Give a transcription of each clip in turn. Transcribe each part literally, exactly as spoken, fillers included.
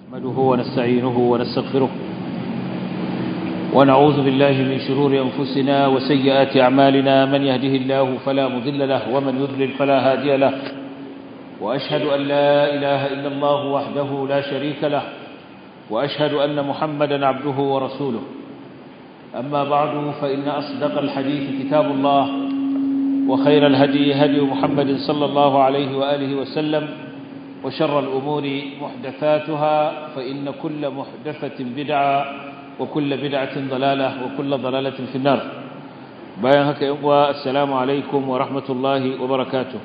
نحمده ونستعينه ونستغفره ونعوذ بالله من شرور أنفسنا وسيئات أعمالنا من يهده الله فلا مضل له ومن يضلل فلا هادي له وأشهد أن لا إله إلا الله وحده لا شريك له وأشهد أن محمدا عبده ورسوله أما بعد فإن أصدق الحديث كتاب الله وخير الهدي هدي محمد صلى الله عليه وآله وسلم وشر الأمور محدثاتها فإن كل محدثة بدعة وكل بدعة ضلالة وكل ضلالة في النار بايعك يا السلام عليكم ورحمة الله وبركاته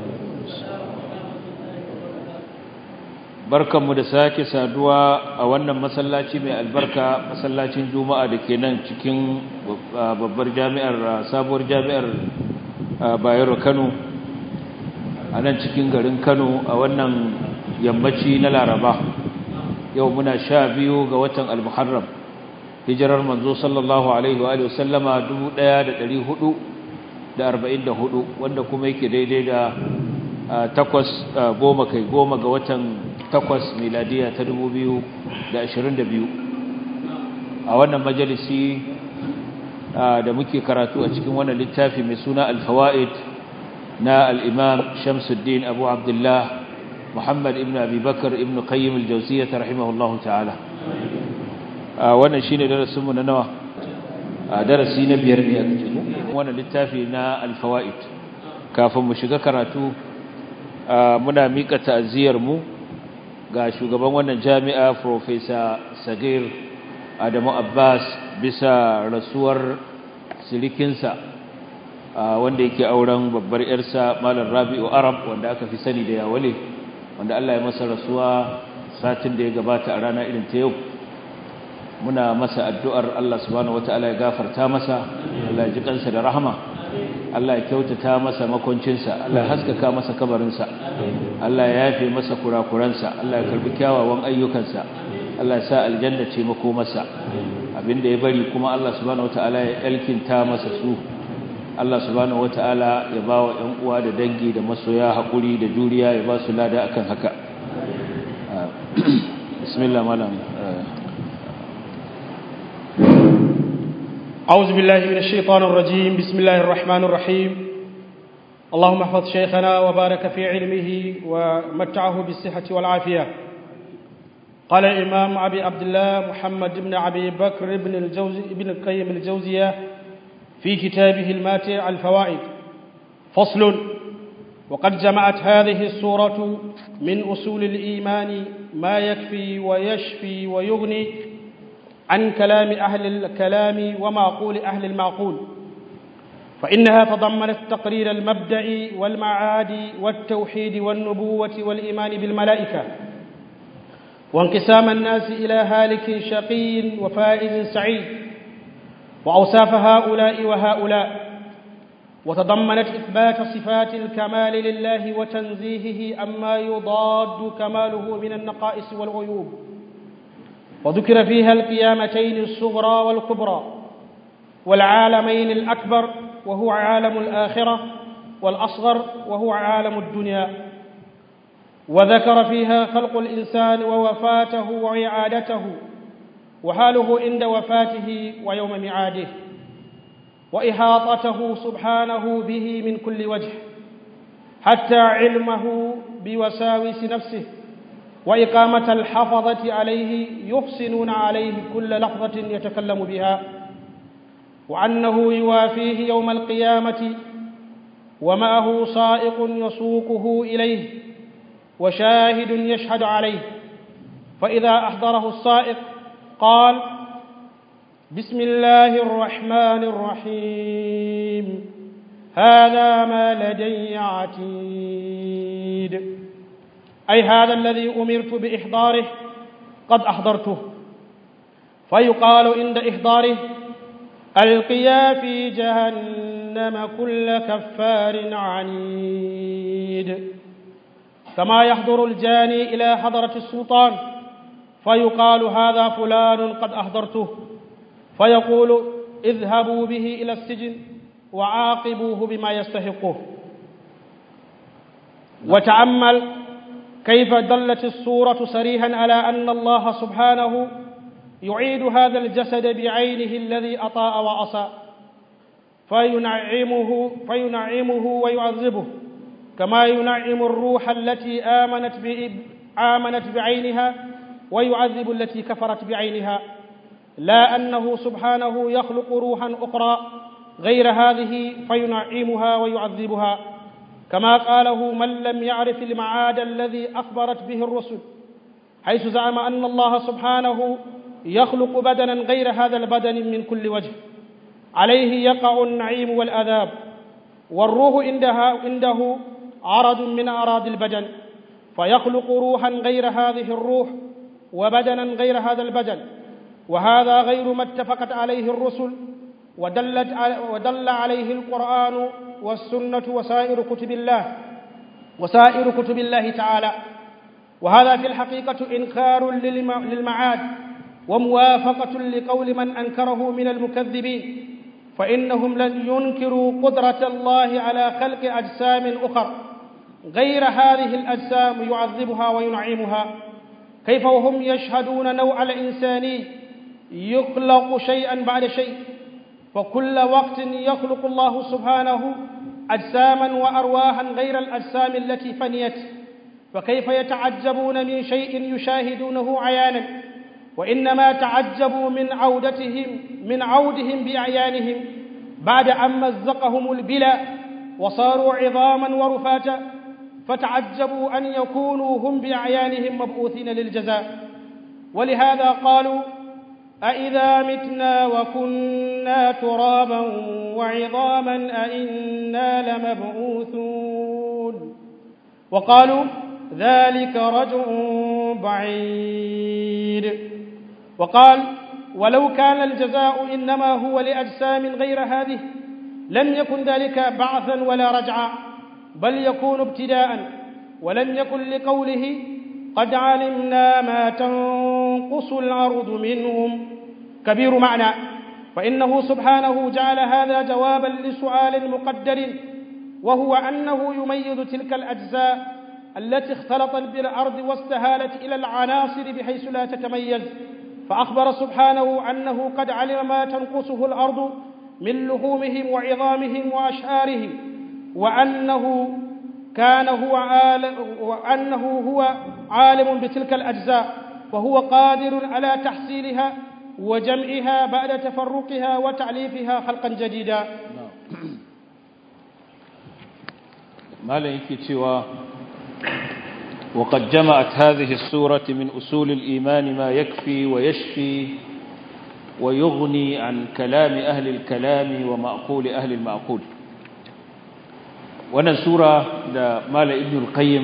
barkan mu da sake saduwa a wannan masallaci mai albarka masallacin juma'a dake nan cikin babbar jami'ar sabuwar jami'ar Bayero Kano a nan cikin garin Kano a wannan yammaci na Laraba yau muna sha biyu ga watan Al-Muharram hijirar manzo sallallahu alaihi wa alihi wasallama dubu ɗaya da ɗari hudu da arba'in da hudu wanda kuma yake daidai da takwas goma kai goma ga watan takwas miladiya ta dubu biyu da ashirin da biyu a wannan majalisi da muke karatu a cikin wannan littafi mai suna Al-Fawaid na al-Imam Shamsuddin Abu Abdullah Muhammad ibn Abi Bakr ibn Qayyim al-Jawziyyah rahimahullahu ta'ala wannan shine darasin mu na nawa darasi na biyar ne a cikin wannan littafi na Al-Fawaid kafin mu shiga karatu muna mika ta'aziyar mu ga shugaban wannan jami'a Professor Sagir Adamu Abbas bisa rasuwar silikinsa wanda yake auren babbar yarsa Malam Rabi'u Arab wanda aka fi sani da Yawale wanda Allah ya masa rasuwa satin da ya gabata a rana irin ta yau muna masa addu'ar Allah subhanahu wataala ya gafarta masa Allah ya ji kansa da rahama Allah ya kyautata masa makoncinsa Allah ya haskaka masa kabarinsa Allah ya yafe masa kurakuransa Allah ya karbi kyawawan ayyukansa Allah ya sa aljanna ce mako masa abinda ya bari kuma Allah subhanahu wataala ya alkinta masa su Allah subhanahu wataala ya bawa ƴan uwa da dangi da masoya hakuri da juriya ya ba su lada akan haka bismillah malam أعوذ بالله من الشيطان الرجيم بسم الله الرحمن الرحيم اللهم احفظ شيخنا وبارك في علمه ومتعه بالصحة والعافية قال الإمام أبي عبد الله محمد بن أبي بكر بن الجوزي بن القيم الجوزية في كتابه الماتع الفوائد فصل وقد جمعت هذه السورة من أصول الإيمان ما يكفي ويشفي ويغني عن كلام أهل الكلام ومعقول أهل المعقول فإنها تضمنت تقرير المبدأ والمعاد والتوحيد والنبوة والإيمان بالملائكة وانقسام الناس إلى هالك شقي وفائز سعيد وأوصاف هؤلاء وهؤلاء وتضمنت إثبات صفات الكمال لله وتنزيهه أما يضاد كماله من النقائص والعيوب وذكر فيها القيامتين الصغرى والكبرى والعالمين الأكبر وهو عالم الآخرة والأصغر وهو عالم الدنيا وذكر فيها خلق الإنسان ووفاته وإعادته وحاله عند وفاته ويوم ميعاده وإحاطته سبحانه به من كل وجه حتى علمه بوساوس نفسه وإقامة الحفظة عليه يحسنون عليه كل لحظة يتكلم بها وأنه يوافيه يوم القيامة ومعه سائق يسوقه إليه وشاهد يشهد عليه فإذا أحضره السائق قال بسم الله الرحمن الرحيم هذا ما لدي عتيد أي هذا الذي أمرت بإحضاره قد أحضرته فيقال عند إحضاره ألقيا في جهنم كل كفار عنيد كما يحضر الجاني إلى حضرة السلطان فيقال هذا فلان قد أحضرته فيقول اذهبوا به إلى السجن وعاقبوه بما يستحقه وتأمل كيف دلت السورة صريحا على أن الله سبحانه يعيد هذا الجسد بعينه الذي أطاع وعصى فينعمه, فينعمه ويعذبه كما ينعم الروح التي آمنت, آمنت بعينها ويعذب التي كفرت بعينها، لا أنه سبحانه يخلق روحا أخرى غير هذه فينعمها ويعذبها، كما قاله من لم يعرف المعاد الذي أخبرت به الرسل، حيث زعم أن الله سبحانه يخلق بدنا غير هذا البدن من كل وجه عليه يقع النعيم والعذاب، والروح عندها عنده عرض من أعراض البدن فيخلق روحا غير هذه الروح وبدنا غير هذا البدن، وهذا غير ما اتفقت عليه الرسل ودلت ودل عليه القرآن والسنة وسائر كتب الله وسائر كتب الله تعالى، وهذا في الحقيقة إنكار للمعاد وموافقة لقول من أنكره من المكذبين، فإنهم لن ينكروا قدرة الله على خلق أجسام أخرى غير هذه الأجسام يعذبها وينعمها، كيف وهم يشهدون نوع الإنساني يخلق شيئا بعد شيء، فكل وقت يخلق الله سبحانه أجساما وأرواحا غير الأجسام التي فنيت، فكيف يتعجبون من شيء يشاهدونه عيانا، وإنما تعجبوا من عودتهم من عودهم بأعيانهم بعد أن مزقهم البلا وصاروا عظاما ورفاتا، فتعجبوا أن يكونوا هم بأعيانهم مبعوثين للجزاء. ولهذا قالوا أإذا متنا وكنا ترابا وعظاما أإنا لمبعوثون، وقالوا ذلك رجع بعيد، وقال ولو كان الجزاء إنما هو لأجسام غير هذه لم يكن ذلك بعثا ولا رجعا، بل يكون ابتداء، ولم يكن لقوله قد علمنا ما تنقص الأرض منهم كبير معنى، فإنه سبحانه جعل هذا جوابا لسؤال مقدر، وهو أنه يميز تلك الأجزاء التي اختلطت بالأرض واستهالت إلى العناصر بحيث لا تتميز، فأخبر سبحانه أنه قد علم ما تنقصه الأرض من لحومهم وعظامهم وأشعارهم، وأنه كان هو عالم وأنه هو عالم بتلك الأجزاء، وهو قادر على تحصيلها وجمعها بعد تفرقها وتعليفها خلقا جديدا. ما لك سوى وقد جمعت هذه السورة من أصول الإيمان ما يكفي ويشفي ويغني عن كلام أهل الكلام ومعقول أهل المعقول. wannan sura da Malam Ibn al-Qayyim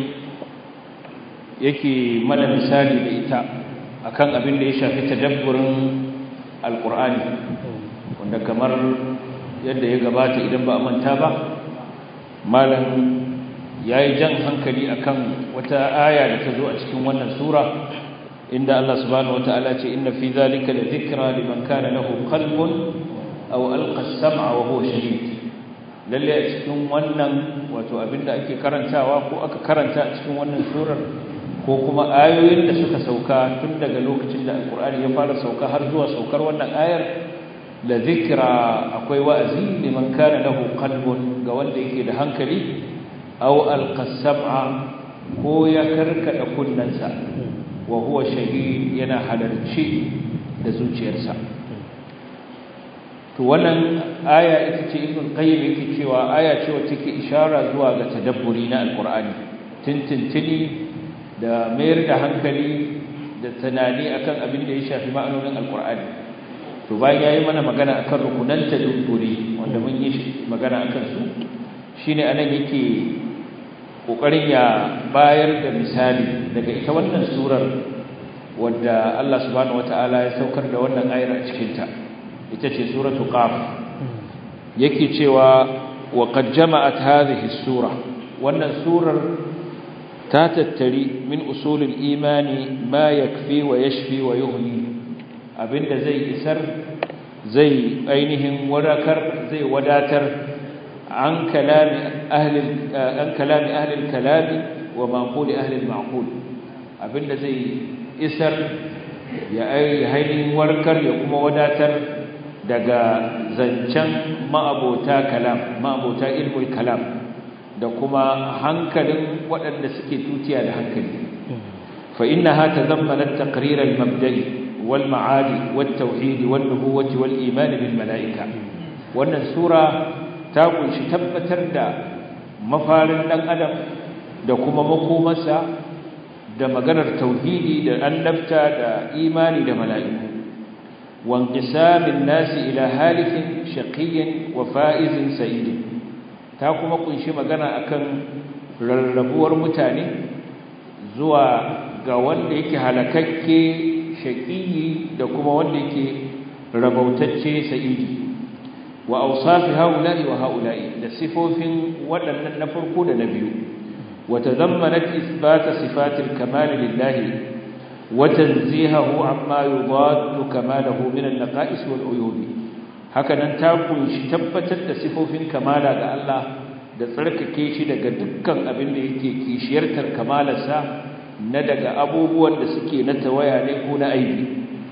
yake mana misali da ita akan abin da ya shafi tadabburin Al-Qur'ani, wanda kamar yadda ya gabata idan ba a manta ba, Malam yayi jan hankali akan wata aya da ta zo a cikin wannan sura inda Allah subhanahu wataala ce inna fi zalika la dhikra liman kana lahu qalbun aw alqa as-sam'a wa huwa shahid. Lalle a cikin wannan wato abinda ake karantawa ko aka karanta a cikin wannan surar ko kuma ayoyin da suka sauka tun daga lokacin da Al-Qur'ani ya fara sauka har zuwa saukar wannan ayar, la dhikra akwai wa'azi liman kana lahu qalbun ga wanda yake da hankali aw alqasab'a ko ya karkada kunnansa wa huwa shahid yana halarci da zuciyarsa. to wannan aya ita ce Ibn Qayyim yake cewa aya ce wacce take ishara zuwa ga tadabburi na Al-Qur'ani, tintintini da mayar da hankali da tunani akan abin da ya shafi ma'anonin Al-Qur'ani. to bayan yayi mana magana akan rukunan tadabburi wanda mun yi magana akan su, shine anan yake kokarin ya bayar da misali daga ita wannan surar wadda Allah subhanahu wataala ya saukar da wannan ayar a cikin ta, ita ce suratu qaf. yake cewa wa qad jama'at hadhihi sura, wannan surar ta tattari min usulul imani ma yakfi wa yashfi wa yughni, abinda zai isar zai ainihin warakar zai wadatar an kalami ahli an kalami ahli kalami wa maqul ahli al-ma'qul abinda zai isar ya ainihin warkar ya kuma wadatar daga zancen ma'abota kalam ma'abota ilmul kalam da kuma hankalin waɗanda suke tutiya da hankali fa innaha tazammanat taqrir al-mabda'i wal ma'ali wat tauhid wan nubuwwati wal iman bil mala'ika wannan sura ta kunshi tabbatar da mafarin dan adam da kuma makomarsa da maganar tauhidi da annabta da imani da mala'iku wa inqisamin nasi ila halikin shaqiyyin wa faizin sa'id ta kuma kunshi magana akan rarrabuwar mutane zuwa ga wanda yake halakakke shaqiyi da kuma wanda yake rabautacce sa'idi wa awsaf haula'i wa haula'i da sifofin waɗannan na farko da na biyu وتضمنت إثبات صفات الكمال لله وتنزيهه عما يضاد كماله من النقائص والعيوب هكذا تكون تبتت صفوف كمالا ga Allah da tsarkake shi daga dukkan abin da yake kishiyartar kamalarsa na daga abubuwan da suke na tawaya ne ko na aibi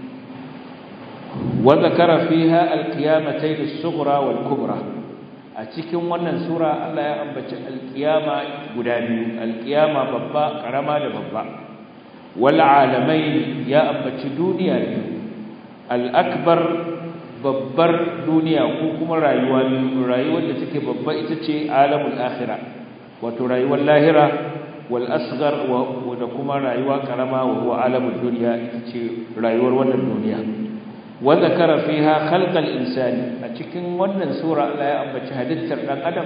wa zakara fiha alqiyamatayn as-sughra wal-kubra a cikin wannan sura Allah ya ambaci alkiyama guda biyu alkiyama babba karama da babba wal alamain ya ambaci duniya biyu al-akbar babbar duniya ko kuma rayuwa biyu rayuwar da take babba ita ce alamul akhirah wato rayuwar lahira wal asghar wa da kuma rayuwa karama wa huwa alamul dunya ita ce rayuwar wannan duniya wa zakara fiha khalqal insani a cikin wannan sura Allah ya ambaci halittar dan adam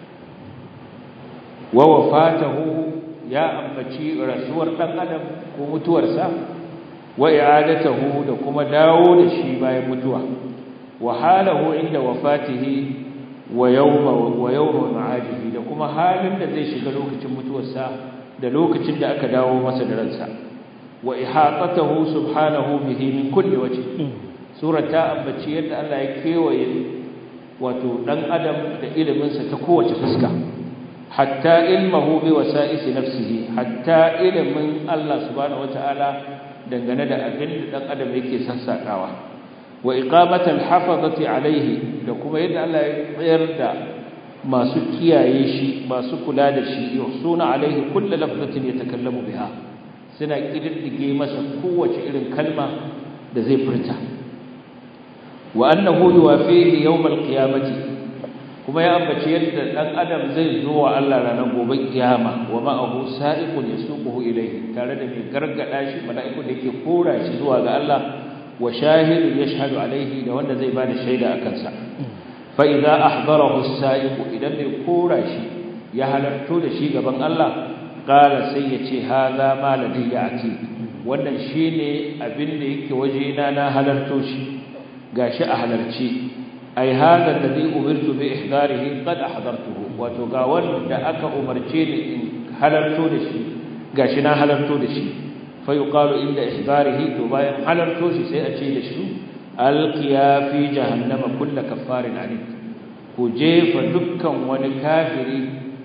wa wafatahu ya ambaci rasuwar dan adam ko mutuwarsa wa i'adatuhu da kuma dawo da shi bayan mutuwa wa halahu inda wafatihi wa yawma wa yawma ma'adihi da kuma halin da zai shiga lokacin mutuwarsa da lokacin da aka dawo masa da ransa wa ihatatuhu subhanahu bihi min kulli wajh sura ta ambaci yadda Allah ya kewaye wato dan adam da iliminsa ta kowace fuska hatta ilmuhu bi wasa'isi nafsihi hatta ilimin Allah subhanahu wataala dangane da abin da dan adam yake sassakawa wa iqamatul hafazati alaihi da kuma yadda Allah ya tsayar da masu kiyaye shi masu kula da shi yusuna alaihi kullu lafzatin yatakallamu biha suna kididdige masa kowace irin kalma da zai furta wa annahu yuwafihi yawm alqiyamati kuma ya ambace yadda dan adam zai zo wa Allah ranar gobe kiyama wa ma'ahu sa'iqun yasuquhu ilayhi tare da mai gargada shi mala'iku da yake kora shi zuwa ga Allah wa shahidun yashhadu alayhi da wanda zai bada shaida akan sa fa idza ahdarahu as-sa'iqu idan mai kora shi ya halarto da shi gaban Allah qala sai yace hadha ma ladayya ati wannan shine abin da yake waje na na halarto shi gashi a halarci ai hada alladhi umirtu bi ihdarihi qad ahdartuhu wato ga wanda aka umarce ni in halarto da shi gashi na halarto da shi fa yuqalu inda ihdarihi to bayan halarto shi sai a ce da shi alqiya fi jahannama kullu kaffarin alim ku jefa dukkan wani kafiri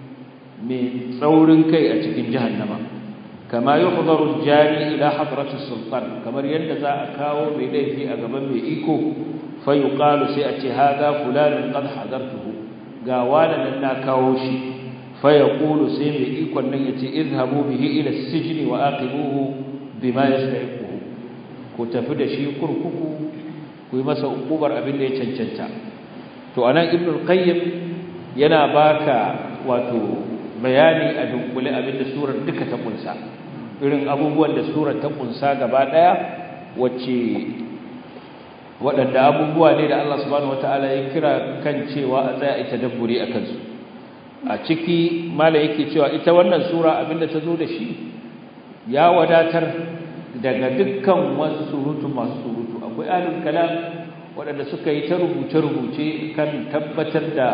mai tsaurin kai a cikin jahannama kama yuhdaru al-jani ila hadrati sultan kamar yadda za a kawo mai laifi a gaban mai iko fa yuqalu sai a ce hada fulanun qad hadartuhu ga wannan na kawo shi fa yaqulu sai mai ikon nan yace izhabu bihi ila as-sijni wa aqibuhu bima yastahiqu ku tafi da shi kurkuku ku yi masa ukubar abin da ya cancanta to anan ibn al-qayyim yana baka wato bayani a dunkule abinda surar duka ta kunsa irin abubuwan da surar ta kunsa gaba daya wacce waɗanda abubuwa ne da Allah subhanahu wataala ya kira kan cewa a tsaya ita dabburi akan su a ciki mala yake cewa ita wannan sura abinda ta zo da shi ya wadatar daga dukkan wasu surutu masu surutu akwai ahlul kalam waɗanda suka yi ta rubuce-rubuce kan tabbatar da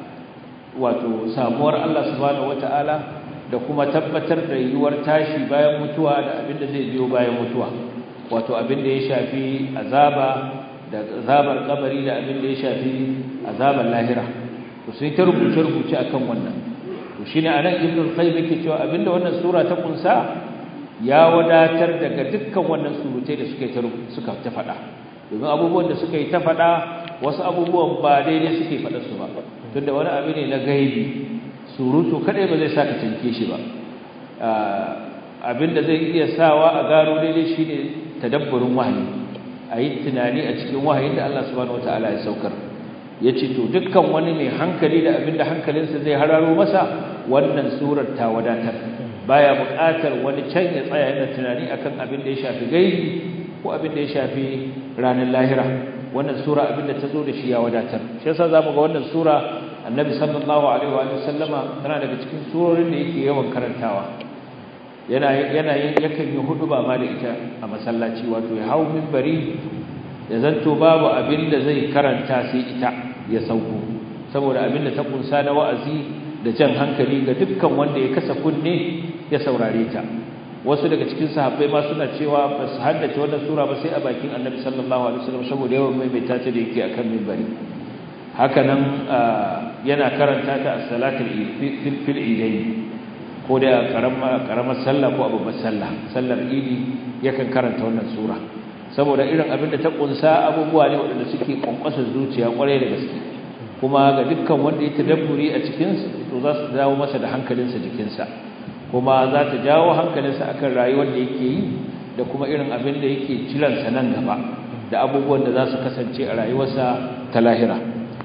wato samuwar Allah subhanahu wataala da kuma tabbatar da yiwuwar tashi bayan mutuwa da abin da zai biyo bayan mutuwa wato abin da ya shafi azaba da azabar kabari da abin da ya shafi azabar lahira to sai ta rubuce rubuce akan wannan to shine anan ibn al-qayyim yake cewa abinda wannan sura ta kunsa ya wadatar daga dukkan wannan surutai da suka suka ta fada domin abubuwan da suka yi ta fada wasu abubuwan ba daidai suke fada su ba tunda wani abu ne na gaibi surutu kadai ba zai saka tinke shi ba abinda zai iya sawa a gano daidai shine tadabburin wahayi ayi tunani a cikin wahayin da Allah subhanahu wataala ya saukar yace to dukkan wani mai hankali da abinda hankalinsa zai hararo masa wannan surar ta wadatar baya buƙatar wani can ya tsaya yana tunani akan abin da ya shafi gaibi ko abin da ya shafi ranar lahira wannan sura abin da ta zo da shi ya wadatar shi yasa zamu ga wannan sura annabi sallallahu alaihi wa sallama tana daga cikin surorin da yake yawan karantawa yana yana yakan yi huduba ma da ita a masallaci wato ya hawo minbari ya zanto babu abin da zai karanta sai ita ya sauko saboda abin da ta kunsa na wa'azi da jan hankali ga dukkan wanda ya kasa kunne ya saurare ta wasu daga cikin sahabbai ma suna cewa ba su haddace wannan sura ba sai a bakin annabi sallallahu alaihi wasallam saboda yawan maimaita ta da yake akan minbari haka nan yana karanta ta a salatul fil idayn ko da karamar karamar sallah ko babbar sallah sallar idi yakan karanta wannan sura saboda irin abin da ta kunsa abubuwa ne waɗanda suke kwankwasa zuciya kwarai da gaske kuma ga dukkan wanda ya tadabburi a cikin to za su dawo masa da hankalinsa jikinsa kuma za ta jawo hankalinsa akan rayuwar da yake yi da kuma irin abin da yake jiransa nan gaba da abubuwan da za su kasance a rayuwarsa ta lahira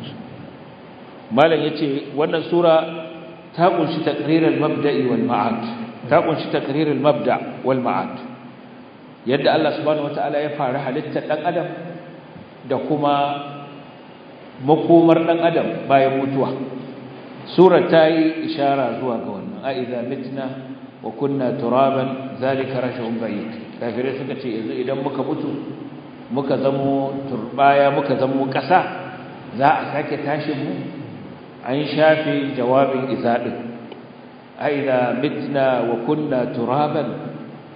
malam yace wannan sura ta kunshi taqrirul mabda'i wal ma'ad ta kunshi taqrirul mabda' wal ma'ad yadda Allah subhanahu wataala ya fara halittar dan adam da kuma makomar dan adam bayan mutuwa sura ta yi ishara zuwa ga wannan a idza mitna wa kunna turaban zalika rashun bayt kafirai suka ce yanzu idan muka mutu muka zamo turbaya muka zamo kasa za a sake tashin mu an shafe jawabin idza din a idza mitna wa kunna turaban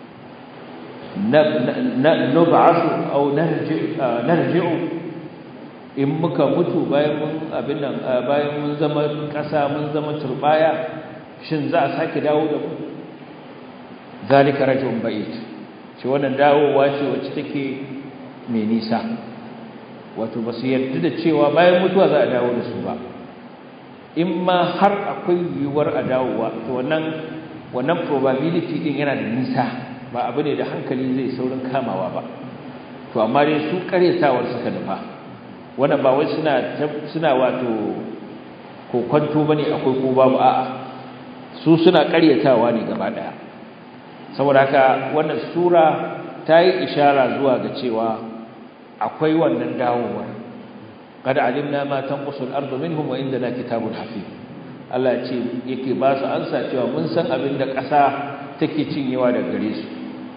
nub'athu aw narji narji'u in muka mutu bayan mun abin nan bayan mun zama kasa mun zama turbaya shin za a sake dawo da mu zalika rajul ba'id shi wannan dawowa ce wacce take mai nisa wato basu yarda da cewa bayan mutuwa za a dawo da su ba in ma har akwai yiwuwar a dawowa to wannan wannan probability din yana da nisa ba abu ne da hankali zai saurin kamawa ba to amma dai su karetawar suka nufa wannan ba wai suna suna wato kokonto bane akwai ko babu a'a su suna karyatawa ne gaba daya saboda haka wannan sura ta yi ishara zuwa ga cewa akwai wannan dawowar qad alimna ma tanqusul ardu minhum wa indana kitabun hafiz Allah ya ce yake ba su ansa cewa mun san abin da ƙasa take cinyewa daga gare su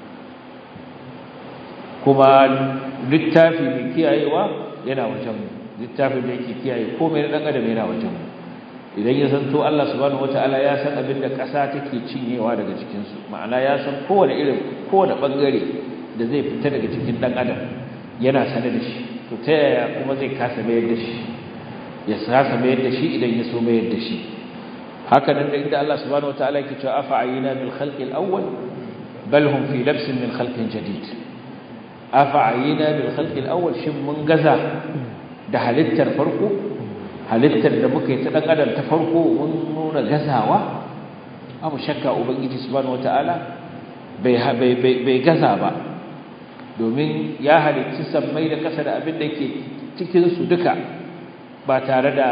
kuma littafi mai kiyayewa yana wajen littafin da yake kiyaye komai na dan adam yana wajen idan ya zanto Allah subhanahu wataala ya san abin da ƙasa take cinyewa daga cikin su ma'ana ya san kowane irin kowane bangare da zai fita daga cikin dan adam yana sanar da shi to ta yaya kuma zai kasa mayar da shi ya kasa mayar da shi idan ya so mayar da shi haka nan da inda Allah subhanahu wataala yake cewa afa ayina bil khalqi al awwal bal hum fi labsin min khalqin jadid afa ayina bil khalqi al awwal shin mun gaza da halittar farko halittar da muka yi ta dan adam ta farko mun nuna gazawa abu shakka ubangiji subhanahu wataala bai bai bai gaza ba domin ya halicci sammai da ƙasa da abin da ke cikin su duka ba tare da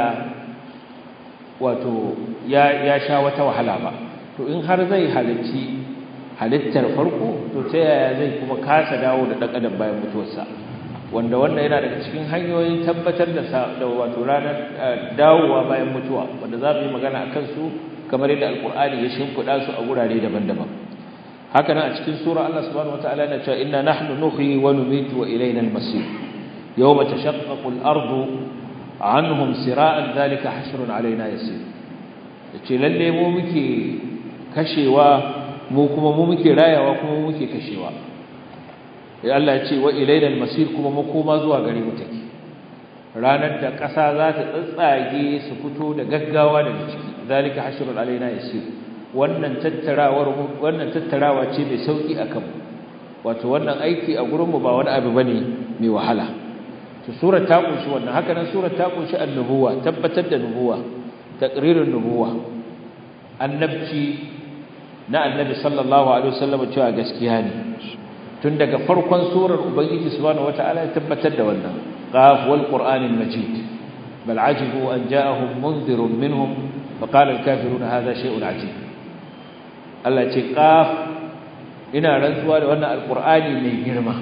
wato ya ya sha wata wahala ba to in har zai halicci halittar farko to ta yaya zai kuma kasa dawo da dan adam bayan mutuwarsa wanda wannan yana daga cikin hanyoyin tabbatar da da wato ranar dawowa bayan mutuwa wanda za mu yi magana akan su kamar yadda alqur'ani ya shimfida su a gurare daban-daban haka nan a cikin sura Allah subhanahu wataala yana cewa inna nahnu nuhyi wa numitu wa ilayna al-masir yawma tashaqqaqu al-ardu anhum sira'an dhalika hashrun alaina yasir yace lalle mu muke kashewa mu kuma mu muke rayawa kuma mu muke kashewa ya Allah ya ce wa ilayna al-masir kuma makoma zuwa gare mu take ranar da ƙasa za ta tsatsage su fito da gaggawa daga ciki zalika hashrun alaina yasir wannan tattarawar wannan tattarawa ce mai sauki akan wato wannan aiki a gurin mu ba wani abu bane mai wahala to surar ta kunshi wannan haka nan surar ta kunshi annubuwa tabbatar da nubuwa taqrirun nubuwa annabci na annabi sallallahu alaihi wasallam cewa gaskiya ne tun daga farkon surar ubangiji subhanahu wataala ya tabbatar da wannan qaf wal qur'anil majid bal ajibu an ja'ahum munzirun minhum faqala al kafiruna hadha shay'un ajib Allah ce qaf ina rantsuwa da wannan alqur'ani mai girma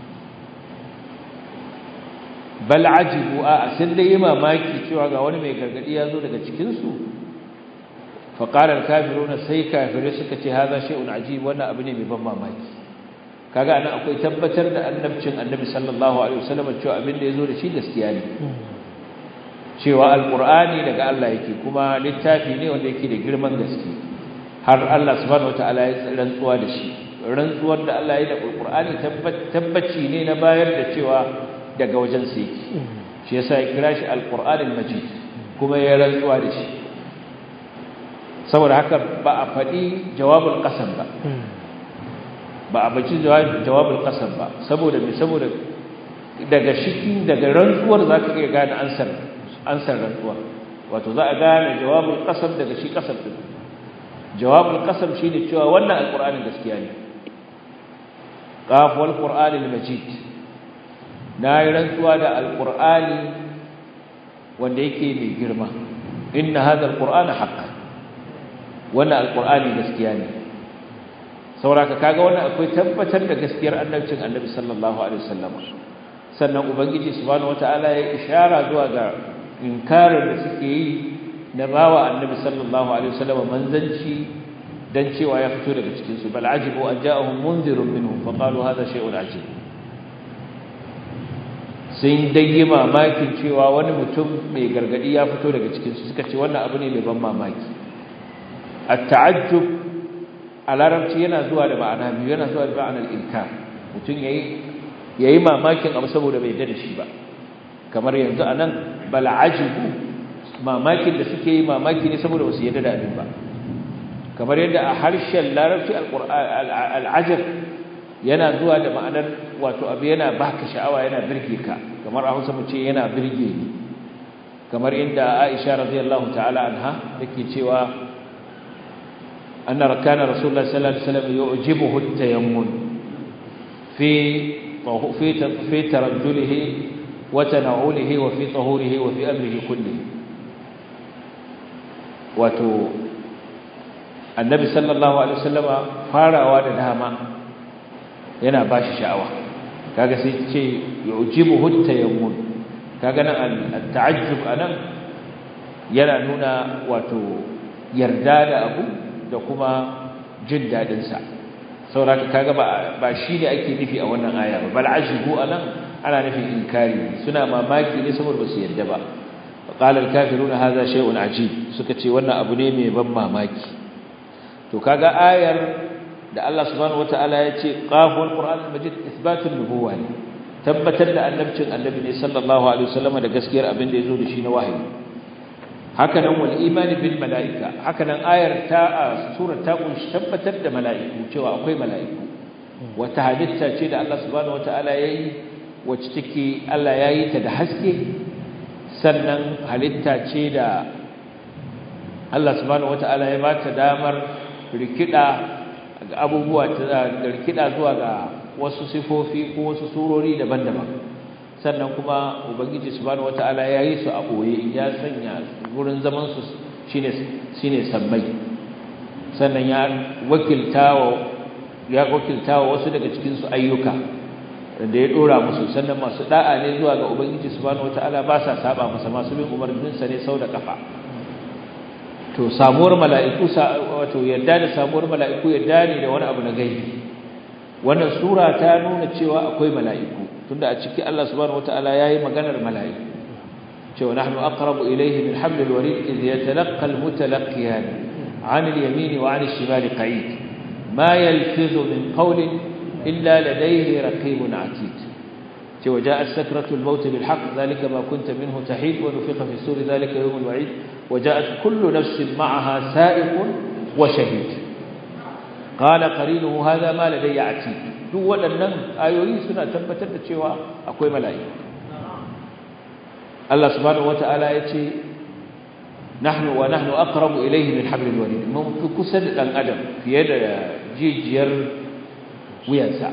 bal ajibu a sun dai mamaki cewa ga wani mai gargadi ya zo daga cikin su faqala al kafiruna sai kafire suka ce hadha shay'un ajib wannan abu ne mai ban mamaki kaga anan akwai tabbatar da annabcin annabi sallallahu alaihi wasallam cewa abin da yazo da shi gaskiya ne cewa alqur'ani daga Allah yake kuma littafi ne wanda yake da girman gaske har Allah subhanahu wataala ya rantsuwa da shi rantsuwar da Allah ya da alqur'ani tabbaci ne na bayar da cewa daga wajen sa yake shi yasa ya kira shi alqur'anul majid kuma ya rantsuwa da shi saboda haka ba a faɗi jawabul qasam ba ba a baci jawabul qasam ba saboda me saboda daga shikin daga rantsuwar zaka iya gane ansar ansar rantsuwar wato za a gane jawabul qasam daga shi qasam din jawabul qasam shine cewa wannan alqur'anin gaskiya ne qaf wal qur'anil majid na yi rantsuwa da alqur'ani wanda yake mai girma inna hadha alqur'ana haqqan wannan alqur'ani gaskiya ne sauraka kaga wannan akwai tabbatar da gaskiyar annabcin annabi sallallahu alaihi wasallam sannan ubangiji subhanahu wataala ya ishara zuwa ga inkarin da suke yi na bawa annabi sallallahu alaihi wasallam manzanci dan cewa ya fito daga cikin su bal ajibu an ja'ahum munzirun minhum fa qalu hadha shay'un ajib sun dai mamakin cewa wani mutum mai gargadi ya fito daga cikin su suka ce wannan abu ne mai ban mamaki at-ta'ajjub a larabci yana zuwa da ma'ana biyu yana zuwa da ma'anar inkar mutum yayi yayi mamakin abu saboda bai yarda da shi ba kamar yanzu anan bal ajibu mamakin da suke yi mamaki ne saboda ba su yarda da abin ba kamar yadda a harshen larabci al-ajab yana zuwa da ma'anar wato abu yana baka sha'awa yana birge ka kamar a Hausa mu ce yana birge ni kamar inda Aisha radiyallahu ta'ala anha take cewa أن كان رسول الله صلى الله عليه وسلم يعجبه التيمم في في في ترجله وتنعله وفي طهوره وفي أمره كله وتو النبي صلى الله عليه وسلم فاروا da dama yana bashi sha'awa kaga sai ce yu'jibuhu at-tayammum kaga nan at-ta'ajjub anan yana nuna wato yarda da abu da kuma jin dadin sa saboda kaga ba ba shine ake nufi a wannan aya ba bal ajibu anan ana nufin inkari suna mamaki ne saboda basu yarda ba qala al kafiruna hadha shay'un ajib suka ce wannan abu ne mai ban mamaki to kaga ayar da Allah subhanahu wataala ya ce qaful qur'anul majid ithbatun nubuwah tabbatar da annabcin annabi ne sallallahu alaihi wasallam da gaskiyar abin da yazo da shi na wahayi hakanan wal imani bil malaika hakanan ayar ta surar ta kunshi tabbatar da malaiku cewa akwai malaiku wata halitta ce da Allah subhanahu wataala yayi wacce take Allah yayi ta da haske sannan halitta ce da Allah subhanahu wataala ya bata damar rikida ga abubuwa ta rikida zuwa ga wasu sifofi ko wasu surori daban-daban sannan kuma ubangiji subhanahu wataala yayi su a boye ya sanya gurin zaman su shine shine sammai sannan ya wakiltawa ya wakiltawa wasu daga cikin su ayyuka da ya dora musu sannan masu da'a ne zuwa ga ubangiji subhanahu wataala ba sa saba masa masu bin umarnin sa ne sau da kafa to samuwar mala'iku wato yadda da samuwar mala'iku yadda ne da wani abu na gaibi wannan sura ta nuna cewa akwai mala'iku tunda a ciki Allah subhanahu wataala yayi maganar mala'iku cewa nahnu aqrabu ilayhi min hablil warid idh yatalaqqa almutalaqqiyan 'an al-yamin wa 'an al-shimali qa'id ma yalfizu min qawlin illa ladayhi raqibun 'atid ce waja'at sakratul maut bil haqq zalika ma kunta minhu tahid wa nufiqa fi suri zalika yawmul wa'id waja'at kullu nafsin ma'aha sa'iqun wa shahid qala qarinuhu hadha ma ladayya atid duk waɗannan ayoyi suna tabbatar da cewa akwai mala'iku Allah subhanahu wata'ala yace nahnu wa nahnu aqrabu ilayhi min hablil warid mun fi kusa da dan adam fiye da jijiyar wuyansa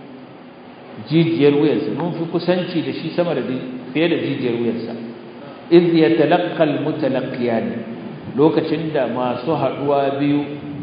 jijiyar wuyansa mun fi kusanci da shi sama da fiye da jijiyar wuyansa iz yatalaqqa almutalaqqiyan lokacin da masu haduwa biyu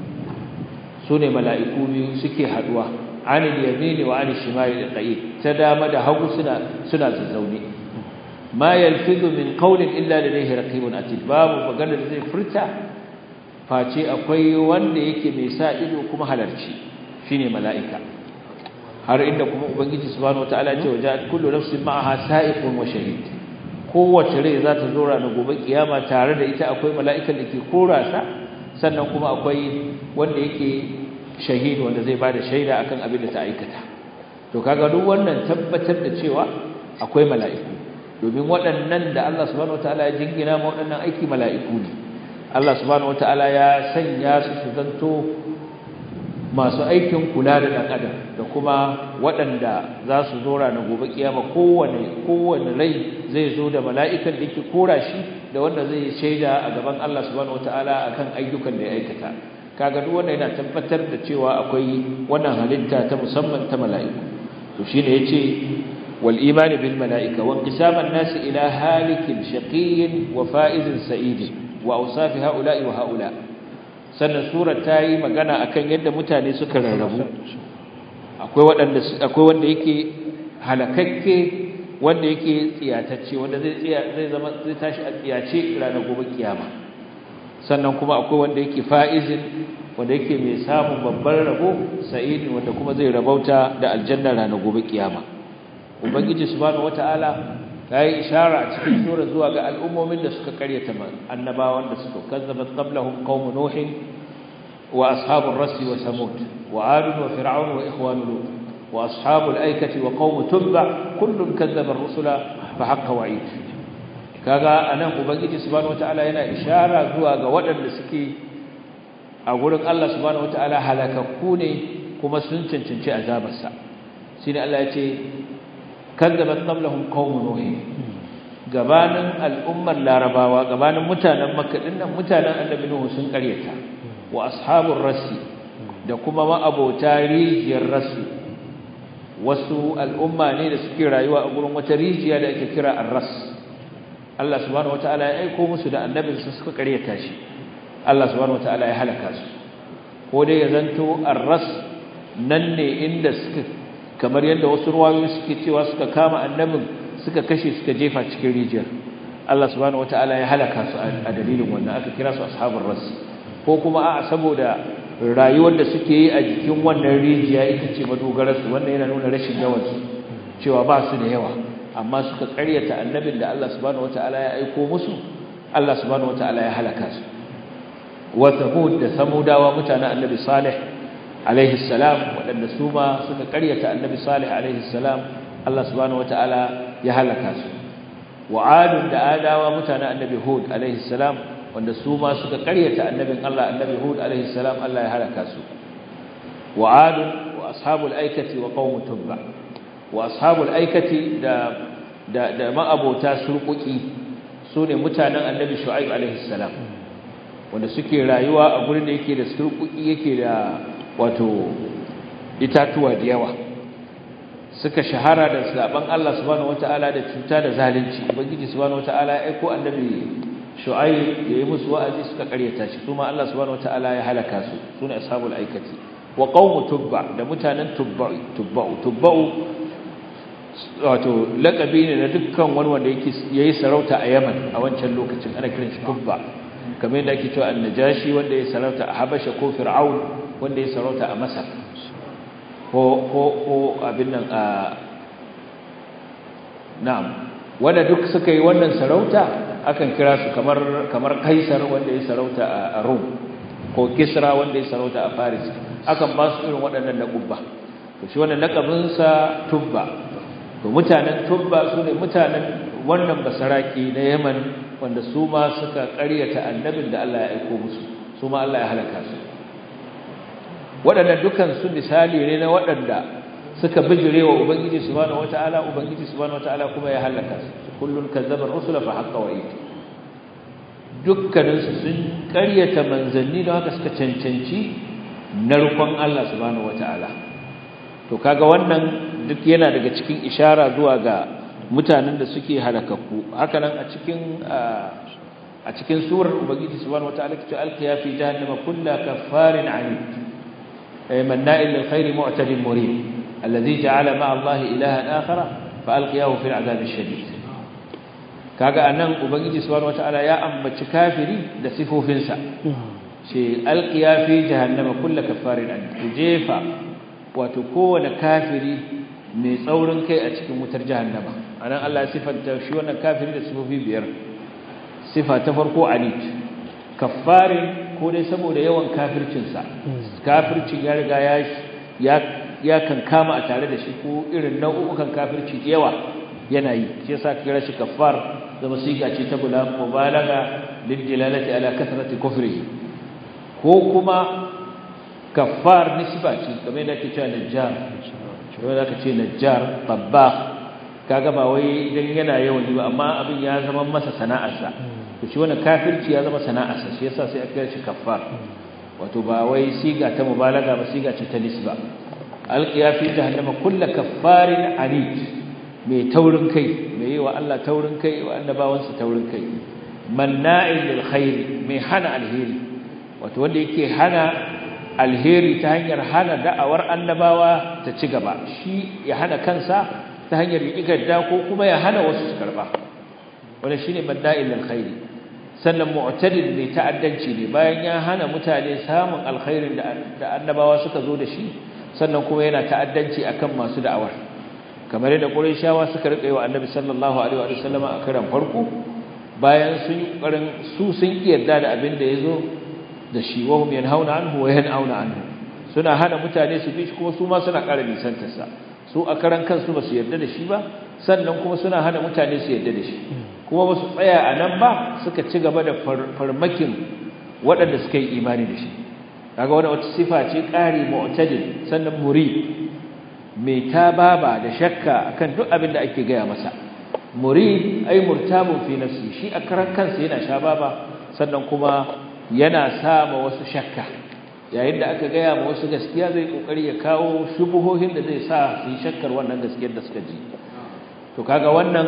sune mala'iku biyu suke haduwa anil yamini wa anil shimali qa'id ta dama da hagu suna suna zazzaune ma yalfizu min qawlin illa ladayhi raqibun atid babu magana da zai furta face akwai wanda yake mai sa ido kuma halarci shine mala'ika har inda kuma ubangiji subhanahu wataala ya ce waja'at kullu nafsin ma'aha sa'iqun wa shahid kowace rai za ta zo ranar gobe kiyama tare da ita akwai mala'ikan da ke korasa sannan kuma akwai wanda yake shahid wanda zai bada shaida akan abin da ta aikata to kaga duk wannan tabbatar da cewa akwai mala'iku domin waɗannan da Allah subhanahu wataala ya jingina ma waɗannan aiki mala'iku ne Allah subhanahu wataala ya sanya su su zanto masu aikin kula da ɗan adam da kuma waɗanda za su zo ranar gobe kiyama kowane kowane rai zai zo da mala'ikan da yake kora shi da wanda zai shaida a gaban Allah subhanahu wataala akan ayyukan da ya aikata kaga duk wanda yana tabbatar da cewa akwai wannan halitta ta musamman ta mala'iku to shine yace wal imani bil mala'ika wa inqisaman nas ila halikin shaqiyyin wa faizin sa'id wa awsaf ha'ula'i wa ha'ula sannan surar ta yi magana akan yadda mutane suka rarrabu akwai waɗanda akwai wanda yake halakakke wanda yake tsiyatacce wanda zai tsiya zai zama zai tashi a tsiyace ranar gobe kiyama sannan kuma akwai wanda yake faizin wanda yake mai samun babban rabo sa'id wanda kuma zai rabauta da aljanna ranar gobe kiyama ubangiji subhanahu wataala yayi ishara a cikin sura zuwa ga al'ummomin da suka karyata annabawan da suka kazzabat qablahum qaum nuh wa ashabur rass wa samud wa ad wa fir'aun wa ikhwan lut wa ashabul aikati wa qaum tubba kullun kazzaba ar-rusula fa haqqa wa'id kaga anan ubangiji subhanahu wataala yana ishara zuwa ga waɗanda suke a gurin Allah subhanahu wataala halakakku ne kuma sun cancanci azabarsa shine Allah ya ce kazzabat qablahum qaum nuh gabanin al'ummar larabawa gabanin mutanen makka dinnan mutanen annabi nuhu sun karyata wa ashabur rassi da kuma ma'abota rijiyar rassi wasu al'umma ne da suke rayuwa a gurin wata rijiya da ake kira ar-ras Allah subhanahu wataala ya aika musu da annabinsa suka karyata shi Allah subhanahu wataala ya halaka su ko dai ya zanto ar-ras nan ne inda suka kamar yadda wasu ruwayoyi suke cewa suka kama annabin suka kashe suka jefa cikin rijiyar Allah subhanahu wataala ya halaka su a dalilin wannan aka kira su ashabul ras ko kuma a saboda rayuwar da suke yi a jikin wannan rijiya ita ce madogarar su wannan yana nuna rashin yawan su cewa ba su da yawa amma suka karyata annabin da Allah subhanahu wataala ya aika musu Allah subhanahu wataala ya halaka su wa thamud da samudawa mutanen annabi salih alaihi salam wadanda su ma suka karyata annabi salih alaihi salam Allah subhanahu wataala ya halaka su wa ad da adawa mutanen annabi hud alaihi salam wanda su ma suka karyata annabin Allah annabi hud alaihi salam Allah ya halaka su wa ad wa ashabul aikati wa qaum tubba wa ashabul aikati da da da ma'abota surquki sune mutanen annabi shu'aib alaihi salam wanda suke rayuwa a gurin da yake da surquki yake da wato itatuwa da yawa suka shahara da saban Allah subhanahu wataala da cuta da zalunci ubangiji subhanahu wataala ya aika annabi shu'aib yayi musu wa'azi suka karyata shi kuma Allah subhanahu wataala ya halaka su sune ashabul aikati wa qaum tubba da mutanen tubba tubba tubba wato laqabi ne na dukkan wani wanda yake yayi sarauta a Yaman a wancan lokacin ana kiran shi tubba kamar yadda ake cewa annajashi wanda ya sarauta a Habasha ko Fir'aun wanda ya sarauta a Masar ko ko ko abin nan a na'am wanda duk suka yi wannan sarauta akan kira su kamar kamar Kaisar wanda ya sarauta a Rum ko Kisra wanda ya sarauta a Faris akan ba su irin waɗannan laqabba to shi wannan laqabin sa tubba to mutanen Tubba sune mutanen wannan basaraki na Yaman wanda su ma suka ƙaryata annabin da Allah ya aika musu su ma Allah ya halaka su waɗannan dukan su misali ne na waɗanda suka bijirewa ubangiji subhanahu wataala ubangiji subhanahu wataala kuma ya halaka su kullun kazzaba ar-rusula fa haqqa wa'id dukkanin su sun ƙaryata manzanni don haka suka cancanci narkon Allah subhanahu wataala to kaga wannan duk yana daga cikin ishara zuwa ga mutanen da suke halakakku haka nan a cikin a cikin surar ubangiji subhanahu wataala ke alqiya fi jahannama kullu kaffarin anid manna'il lil khair mu'tadin murid alladhi ja'ala ma'a allahi ilahan akhara fa alqiyahu fi al'adab ash-shadid kaga anan ubangiji subhanahu wataala ya ambaci kafiri da sifofinsa shi alqiya fi jahannama kullu kaffarin anid jefa wato kowane kafiri mai tsaurin kai a cikin wutar jahannama anan Allah ya sifanta shi wannan kafiri da sifofi biyar sifa ta farko anid kaffarin ko dai saboda yawan kafircin sa kafircin ya riga ya ya ya kankama a tare da shi ko irin nau'ukan kafirci yawa yana yi shi yasa kira shi kaffar zama siga ce ta bula mubalaga lil dilalati ala kathrati kufrihi ko kuma kaffar nisba ce kamar da ake cewa najjar wai zaka ce najjar tabbakh kaga ba wai dan yana yawan yi ba amma abin ya zama masa sana'arsa to shi wannan kafirci ya zama sana'arsa shi yasa sai aka shi kaffar wato ba wai siga ta mubalaga ba siga ce ta nisba alqiya fi jahannama kullu kaffarin anid mai taurin kai mai yi wa Allah taurin kai wa annabawansa taurin kai manna'il lil khair mai hana alheri wato wanda yake hana alheri ta hanyar hana da'awar annabawa ta ci gaba shi ya hana kansa ta hanyar yigadda ko kuma ya hana wasu su karba wannan shine badda'il alkhairi sannan mu'tadil ne ta'addanci ne bayan ya hana mutane samun alkhairin da annabawa suka zo da shi sannan kuma yana ta'addanci akan masu da'awar kamar yadda Qurayshawa suka rike wa Annabi sallallahu alaihi wa sallama a karan farko bayan sun yi kokarin su sun yarda da abin da yazo da shi wahum yanhauna anhu wa yan'auna anhu suna hana mutane su bi shi kuma su ma suna ƙara nisantarsa su a karan kansu ba su yarda da shi ba sannan kuma suna hana mutane su yarda da shi kuma ba su tsaya a nan ba suka ci gaba da farmakin waɗanda suka yi imani da shi kaga wannan wata sifa ce ƙari mu'tadil sannan muri mai tababa da shakka akan duk abin da ake gaya masa muri ai murtabun fi nafsi shi a karan kansa yana shababa sannan kuma yana sama wasu shakka yayin da aka gaya ma wasu gaskiya zai kokari ya kawo shubuhohin da zai sa su yi shakkar wannan gaskiyar da suka ji to kaga wannan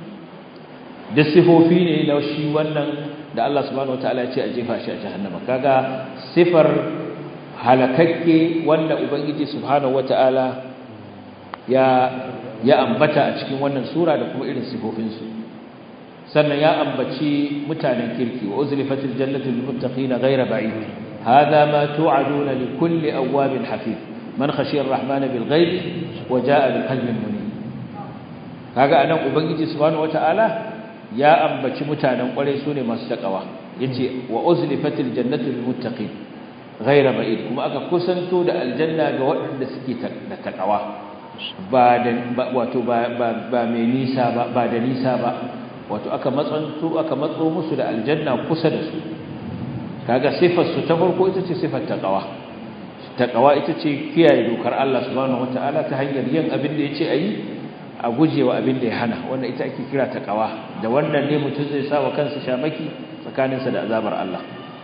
da sifofi ne na shi wannan da Allah subhanahu wataala ya ce a jefa shi a jahannama kaga sifar halakakke wanda ubangiji subhanahu wataala ya ya ambata a cikin wannan sura da kuma irin sifofin su sannan ya ambaci mutanen kirki wa uzlifatil jannatu lil muttaqin ghayra ba'id hadha ma tu'aduna li kulli awwabin hafiz man khashiya ar-rahman bil ghaib wa jaa bi qalbin munib kaga anan ubangiji subhanahu wataala ya ambaci mutanen kware su ne masu takawa yace wa uzlifatil jannatu lil muttaqin ghayra ba'id kuma aka kusanto da aljanna ga waɗanda suke da takawa ba da wato ba ba mai nisa ba ba da nisa ba wato aka matsanto aka matso musu da aljanna kusa da su kaga sifar su ta farko ita ce sifar taqwa taqwa ita ce kiyaye dokar Allah subhanahu wataala ta hanyar yin abin da yace ayi a gujewa abin da ya hana wannan ita ake kira taqwa da wannan ne mutum zai sa wa kansa shamaki tsakaninsa da azabar Allah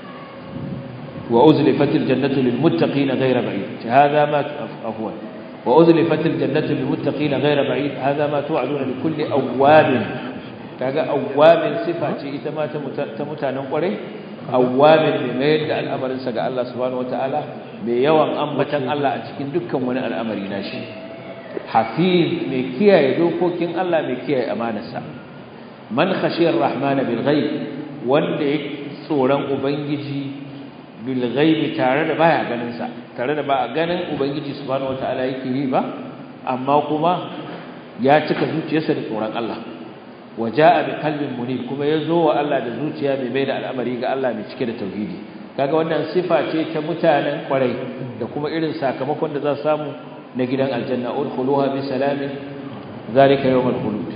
wa uzlifatil jannatu lil muttaqin ghayra ba'id hadha ma afwan wa uzlifatil jannatu lil muttaqin ghayra ba'id hadha ma tu'aduna li kulli awwabin kaga awwabin sifa ce ita ma ta mutanen kwarai awwabin mai mayar da al'amarinsa ga Allah subhanahu wataala mai yawan ambatan Allah a cikin dukkan wani al'amari nashi hafiz mai kiyaye dokokin Allah mai kiyaye amanarsa man khashiyar rahmana bil ghaib wanda yake tsoron ubangiji bil ghaib tare da baya ganin sa tare da ba ganin ubangiji subhanahu wataala yake yi ba amma kuma ya cika zuciyarsa da tsoron Allah waja'a bi qalbin munib kuma yazo wa Allah da zuciya mai mai da al'amari ga Allah mai cike da tauhidi kaga wannan sifa ce ta mutanen kwarai da kuma irin sakamakon da za su samu na gidan aljanna udkhuluha bi salamin zalika yawmul khulud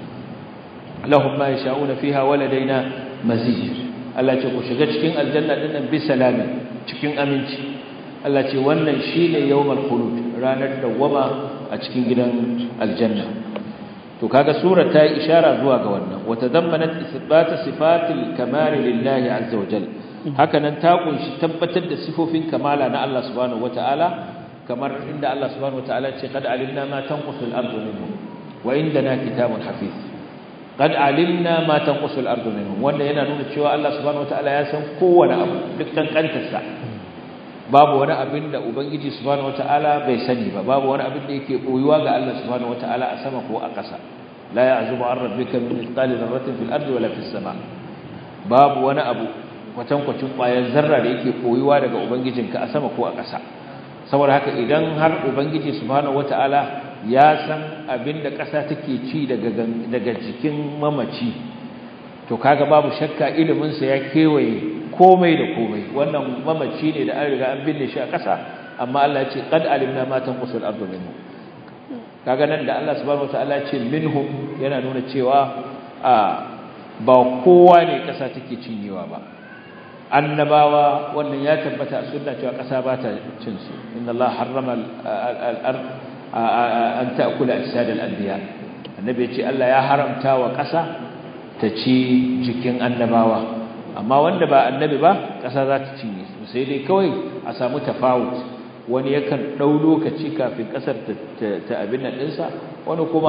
lahum ma yasha'una fiha wa ladaina mazid Allah ce ku shiga cikin aljanna din nan bi salami cikin aminci Allah ce wannan shine yawmul khulud ranar dawwama a cikin gidan aljanna to kaga sura ta yi ishara zuwa ga wannan wata zammanat isbat sifatil kamal lillahi azza wajal haka nan ta kunshi tabbatar da sifofin kamala na Allah subhanahu wataala kamar inda Allah subhanahu wataala ce qad alimna ma tanqusul ardu minhum wa indana kitabun hafiz qad alimna ma tanqusul ardu minhum wanda yana nuna cewa Allah subhanahu wataala ya san kowane abu duk kankantarsa babu wani abin da ubangiji subhanahu wataala bai sani ba babu wani abin da yake koyuwa ga Allah subhanahu wataala a sama ko a ƙasa la ya'zubu an rabbika min mithqali dharratin fil ardi wala fis sama babu wani abu kwatankwacin ƙwayar zarra da yake koyuwa daga ubangijinka a sama ko a ƙasa saboda haka idan har ubangiji subhanahu wataala ya san abin da ƙasa take ci daga daga jikin mamaci to kaga babu shakka ilimin sa ya kewaye komai da komai wannan mamaci ne da an riga an binne shi a ƙasa amma Allah ya ce qad alimna ma tanqusul ardu minhum kaga nan da Allah subhanahu wataala ya ce minhum yana nuna cewa a ba kowa ne ƙasa take cinyewa ba annabawa wannan ya tabbata a sunna cewa ƙasa ba ta cin su inna Allah harrama al-ard an ta'kula ajsad al-anbiya annabi ya ce Allah ya haramta wa ƙasa ta ci jikin annabawa amma wanda ba annabi ba ƙasa za ta cinye su sai dai kawai a samu tafawut wani yakan ɗau lokaci kafin ƙasar ta abin nan ɗinsa wani kuma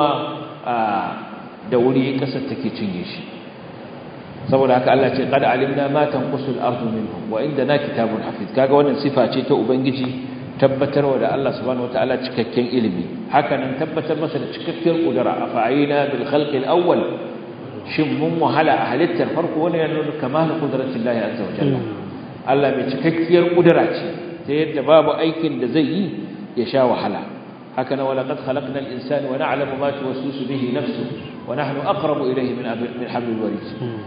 da wuri ƙasar take cinye shi saboda haka Allah ce qad alimna ma tanqusul ardu minhum wa indana kitabun hafiz kaga wannan sifa ce ta ubangiji tabbatarwa da Allah subhanahu wataala cikakken ilimi haka nan tabbatar masa da cikakken kudura afa'ina bil khalqil awwal shin mun wahala a halittar farko wani yana nuna kamalu qudratillahi azza wa jalla Allah mai cikakkiyar kudura ce ta yadda babu aikin da zai yi ya sha wahala haka na wala qad khalaqnal insana wa na'lamu ma tuwaswisu bihi nafsuhu wa nahnu aqrabu ilayhi min min hablil warid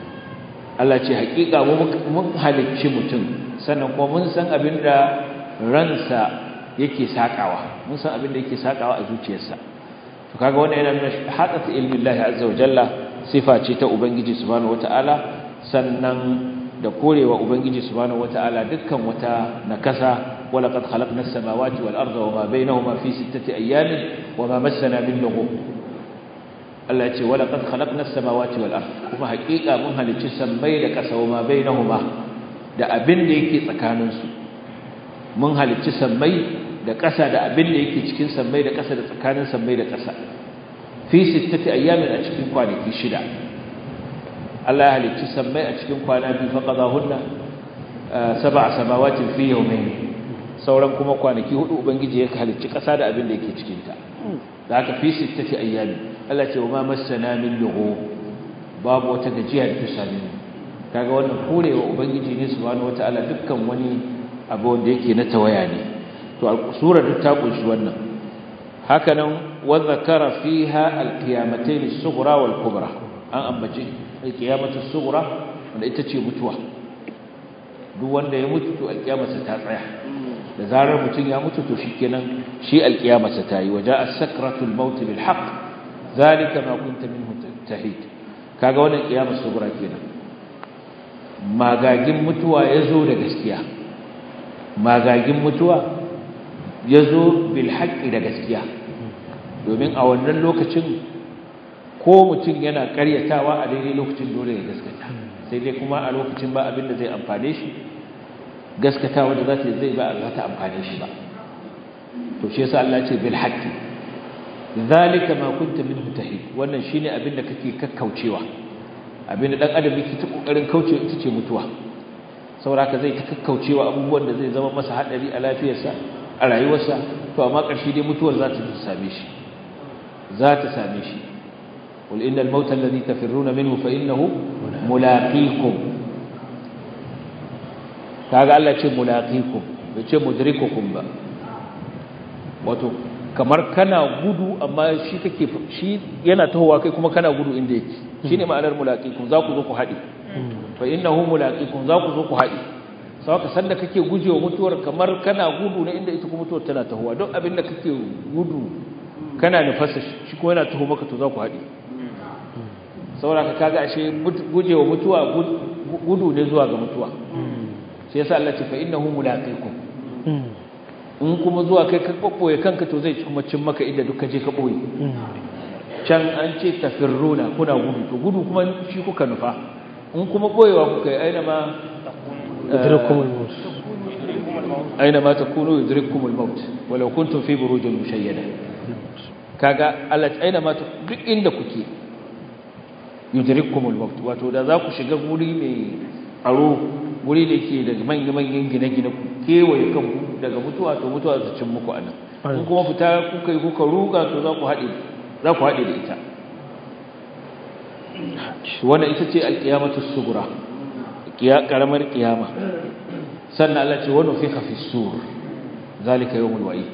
Allah ce hakika mun halicci mutum sannan kuma mun san abinda ransa yake sakawa mun san abinda yake sakawa a zuciyarsa to kaga wannan yana nuna hadatu ilmi Allah azza wa jalla sifa ce ta ubangiji subhanahu wataala sannan da korewa ubangiji subhanahu wataala dukkan wata nakasa wala qad khalaqna as-samawati wal arda wama bainahuma fi sittati ayamin wama massana min lughub Allah ya ce wala qad khalaqna as-samawati wal arda kuma hakika mun halicci sammai da kasa wama bainahuma da abin da yake tsakanin su mun halicci sammai da kasa da abin da yake cikin sammai da kasa da tsakanin sammai da kasa fi sittati ayyamin a cikin kwanaki shida Allah ya halicci sammai a cikin kwana biyu faqadahunna sab'a samawatin fi yawmayn sauran kuma kwanaki hudu ubangiji ya halicci kasa da abin da yake cikin ta da haka fi sittati ayyamin Allah ce wa ma massana min lughu babu wata gajiya da ta same mu kaga wannan korewa ubangiji ne subhanahu wataala dukkan wani abu wanda yake na tawaya ne to sura duk ta kunshi wannan haka nan wa zakara fiha alqiyamatayn as-sughra wal kubra an ambaci alqiyamatu as-sughra wanda ita ce mutuwa duk wanda ya mutu to alqiyamarsa ta tsaya da zarar mutum ya mutu to shikenan shi alqiyamarsa ta yi waja as-sakratul maut bil haqq zalika ma kunta minhu tahid kaga wannan qiyamar sughra kenan magagin mutuwa yazo da gaskiya magagin mutuwa yazo bil haqqi da gaskiya domin a wannan lokacin ko mutum yana karyatawa a daidai lokacin dole ya gaskata sai dai kuma a lokacin ba abin da zai amfane shi gaskatawa da zata zai ba za ta amfane shi ba to shi yasa Allah ya ce bil haqqi zalika ma kunta minhu tahid wannan shine abin da kake kakkaucewa abin da dan adam yake ta kokarin kauce ita ce mutuwa saboda haka zai ta kakkaucewa abubuwan da zai zama masa hadari a lafiyarsa a rayuwarsa to amma ƙarshe dai mutuwar za ta same shi za ta same shi qul innal mauta alladhi tafirruna minhu fa innahu mulaqikum kaga Allah ce mulaqikum bai ce mudrikukum ba wato kamar kana gudu amma shi kake shi yana tahowa kai kuma kana gudu inda yake shine ma'anar mulaqikum za ku zo ku haɗe fa innahu mulaqikum za ku zo ku haɗe sauka sanda kake gujewa mutuwar kamar kana gudu ne inda ita kuma mutuwar tana tahowa don abin da kake gudu kana nufasa shi ko yana tuho maka to za ku haɗe saboda ka kaga ashe gujewa mutuwa gudu ne zuwa ga mutuwa shi yasa Allah ce fa innahu mulaqikum in kuma zuwa kai ka kokoye kanka to zai kuma cin maka inda duka je ka boye can an ce tafirruna kuna gudu to gudu kuma shi kuka nufa in kuma boyewa kuka yi aina ma yudrikumul maut aina ma takunu yudrikumul maut walau kuntum fi burujin mushayyada kaga Allah aina ma duk inda kuke yudrikumul maut wato da za ku shiga guri mai aro guri da ke daga manyan manyan gine-gine kewaye kanku daga mutuwa to mutuwa ta cin muku anan in kuma fita kuka yi kuka ruga to za ku haɗe za ku haɗe da ita wannan ita ce alƙiyamatu sugura ƙaramar ƙiyama sannan Allah ce wani fiha fi sur zalika yawmul wa'id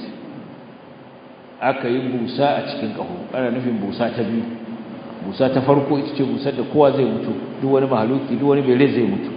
aka yi busa a cikin ƙaho ana nufin busa ta biyu busa ta farko ita ce busar da kowa zai mutu duk wani mahaluki duk wani bere zai mutu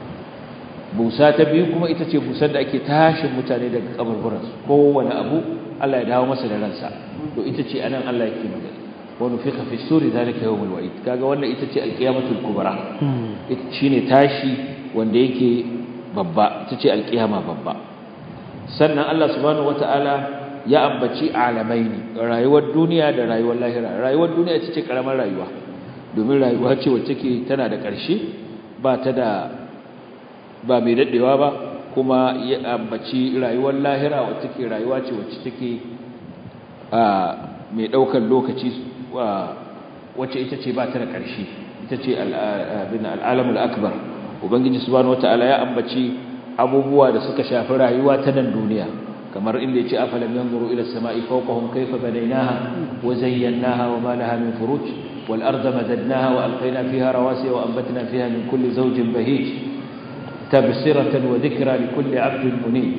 busa ta biyu kuma ita ce busar da ake tashin mutane daga kaburburansu kowane abu Allah ya dawo masa da ransa to ita ce anan Allah yake magana wa nufiqa fi suri zalika yawmul wa'id kaga wannan ita ce alqiyamatul kubra ita shine tashi wanda yake babba ita ce alqiyama babba sannan Allah subhanahu wataala ya ambaci alamaini rayuwar duniya da rayuwar lahira rayuwar duniya ita ce karamar rayuwa domin rayuwa ce wacce take tana da ƙarshe ba ta da ba mai daɗewa ba kuma ya ambaci rayuwar lahira wacce take rayuwa ce wacce take a mai ɗaukar lokaci wacce ita ce ba ta da ƙarshe ita ce al'alamul akbar ubangiji subhanahu wataala ya ambaci abubuwa da suka shafi rayuwa ta nan duniya kamar inda yace afalam yanzuru ila as-sama'i fawqahum kayfa banaynaha wa zayyanaha wa ma laha min furuj wal arda madadnaha wa alqayna fiha rawasiya wa anbatna fiha min kulli zawjin bahij تبصرة وذكرى لكل عبد منيب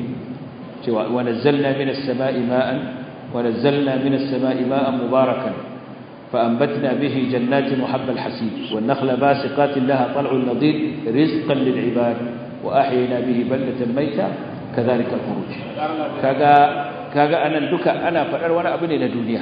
ونزلنا من السماء ماء ونزلنا من السماء ماء مباركا فأنبتنا به جنات وحب الحسيب والنخل باسقات لها طلع نضيد رزقا للعباد وأحيينا به بلدة ميتة كذلك الخروج كذا كذا أنا الدكا أنا فأر وأنا أبني لدنيا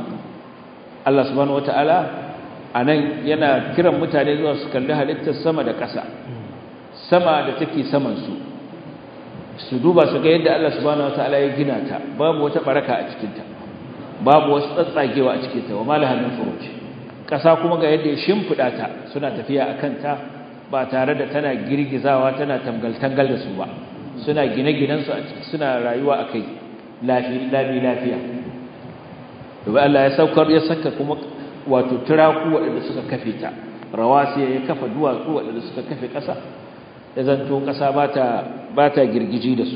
الله سبحانه وتعالى أنا ينا كرم متعني وسكنها للتسمى دكسا sama da take saman su su duba su ga yadda Allah subhanahu wataala ya gina ta babu wata baraka a cikin ta babu wasu tsatsagewa a cikin ta wa malaha min furuj kasa kuma ga yadda ya shimfida ta suna tafiya akan ta ba tare da tana girgizawa tana tangal tangal da su ba suna gine-ginen su a ciki suna rayuwa akai lafiya lafiya to Allah ya saukar ya saka kuma wato turaku wadanda suka kafe ta rawasiya ya kafa duwatsu wadanda suka kafe kasa ya zanto ƙasa ba ta girgiji da su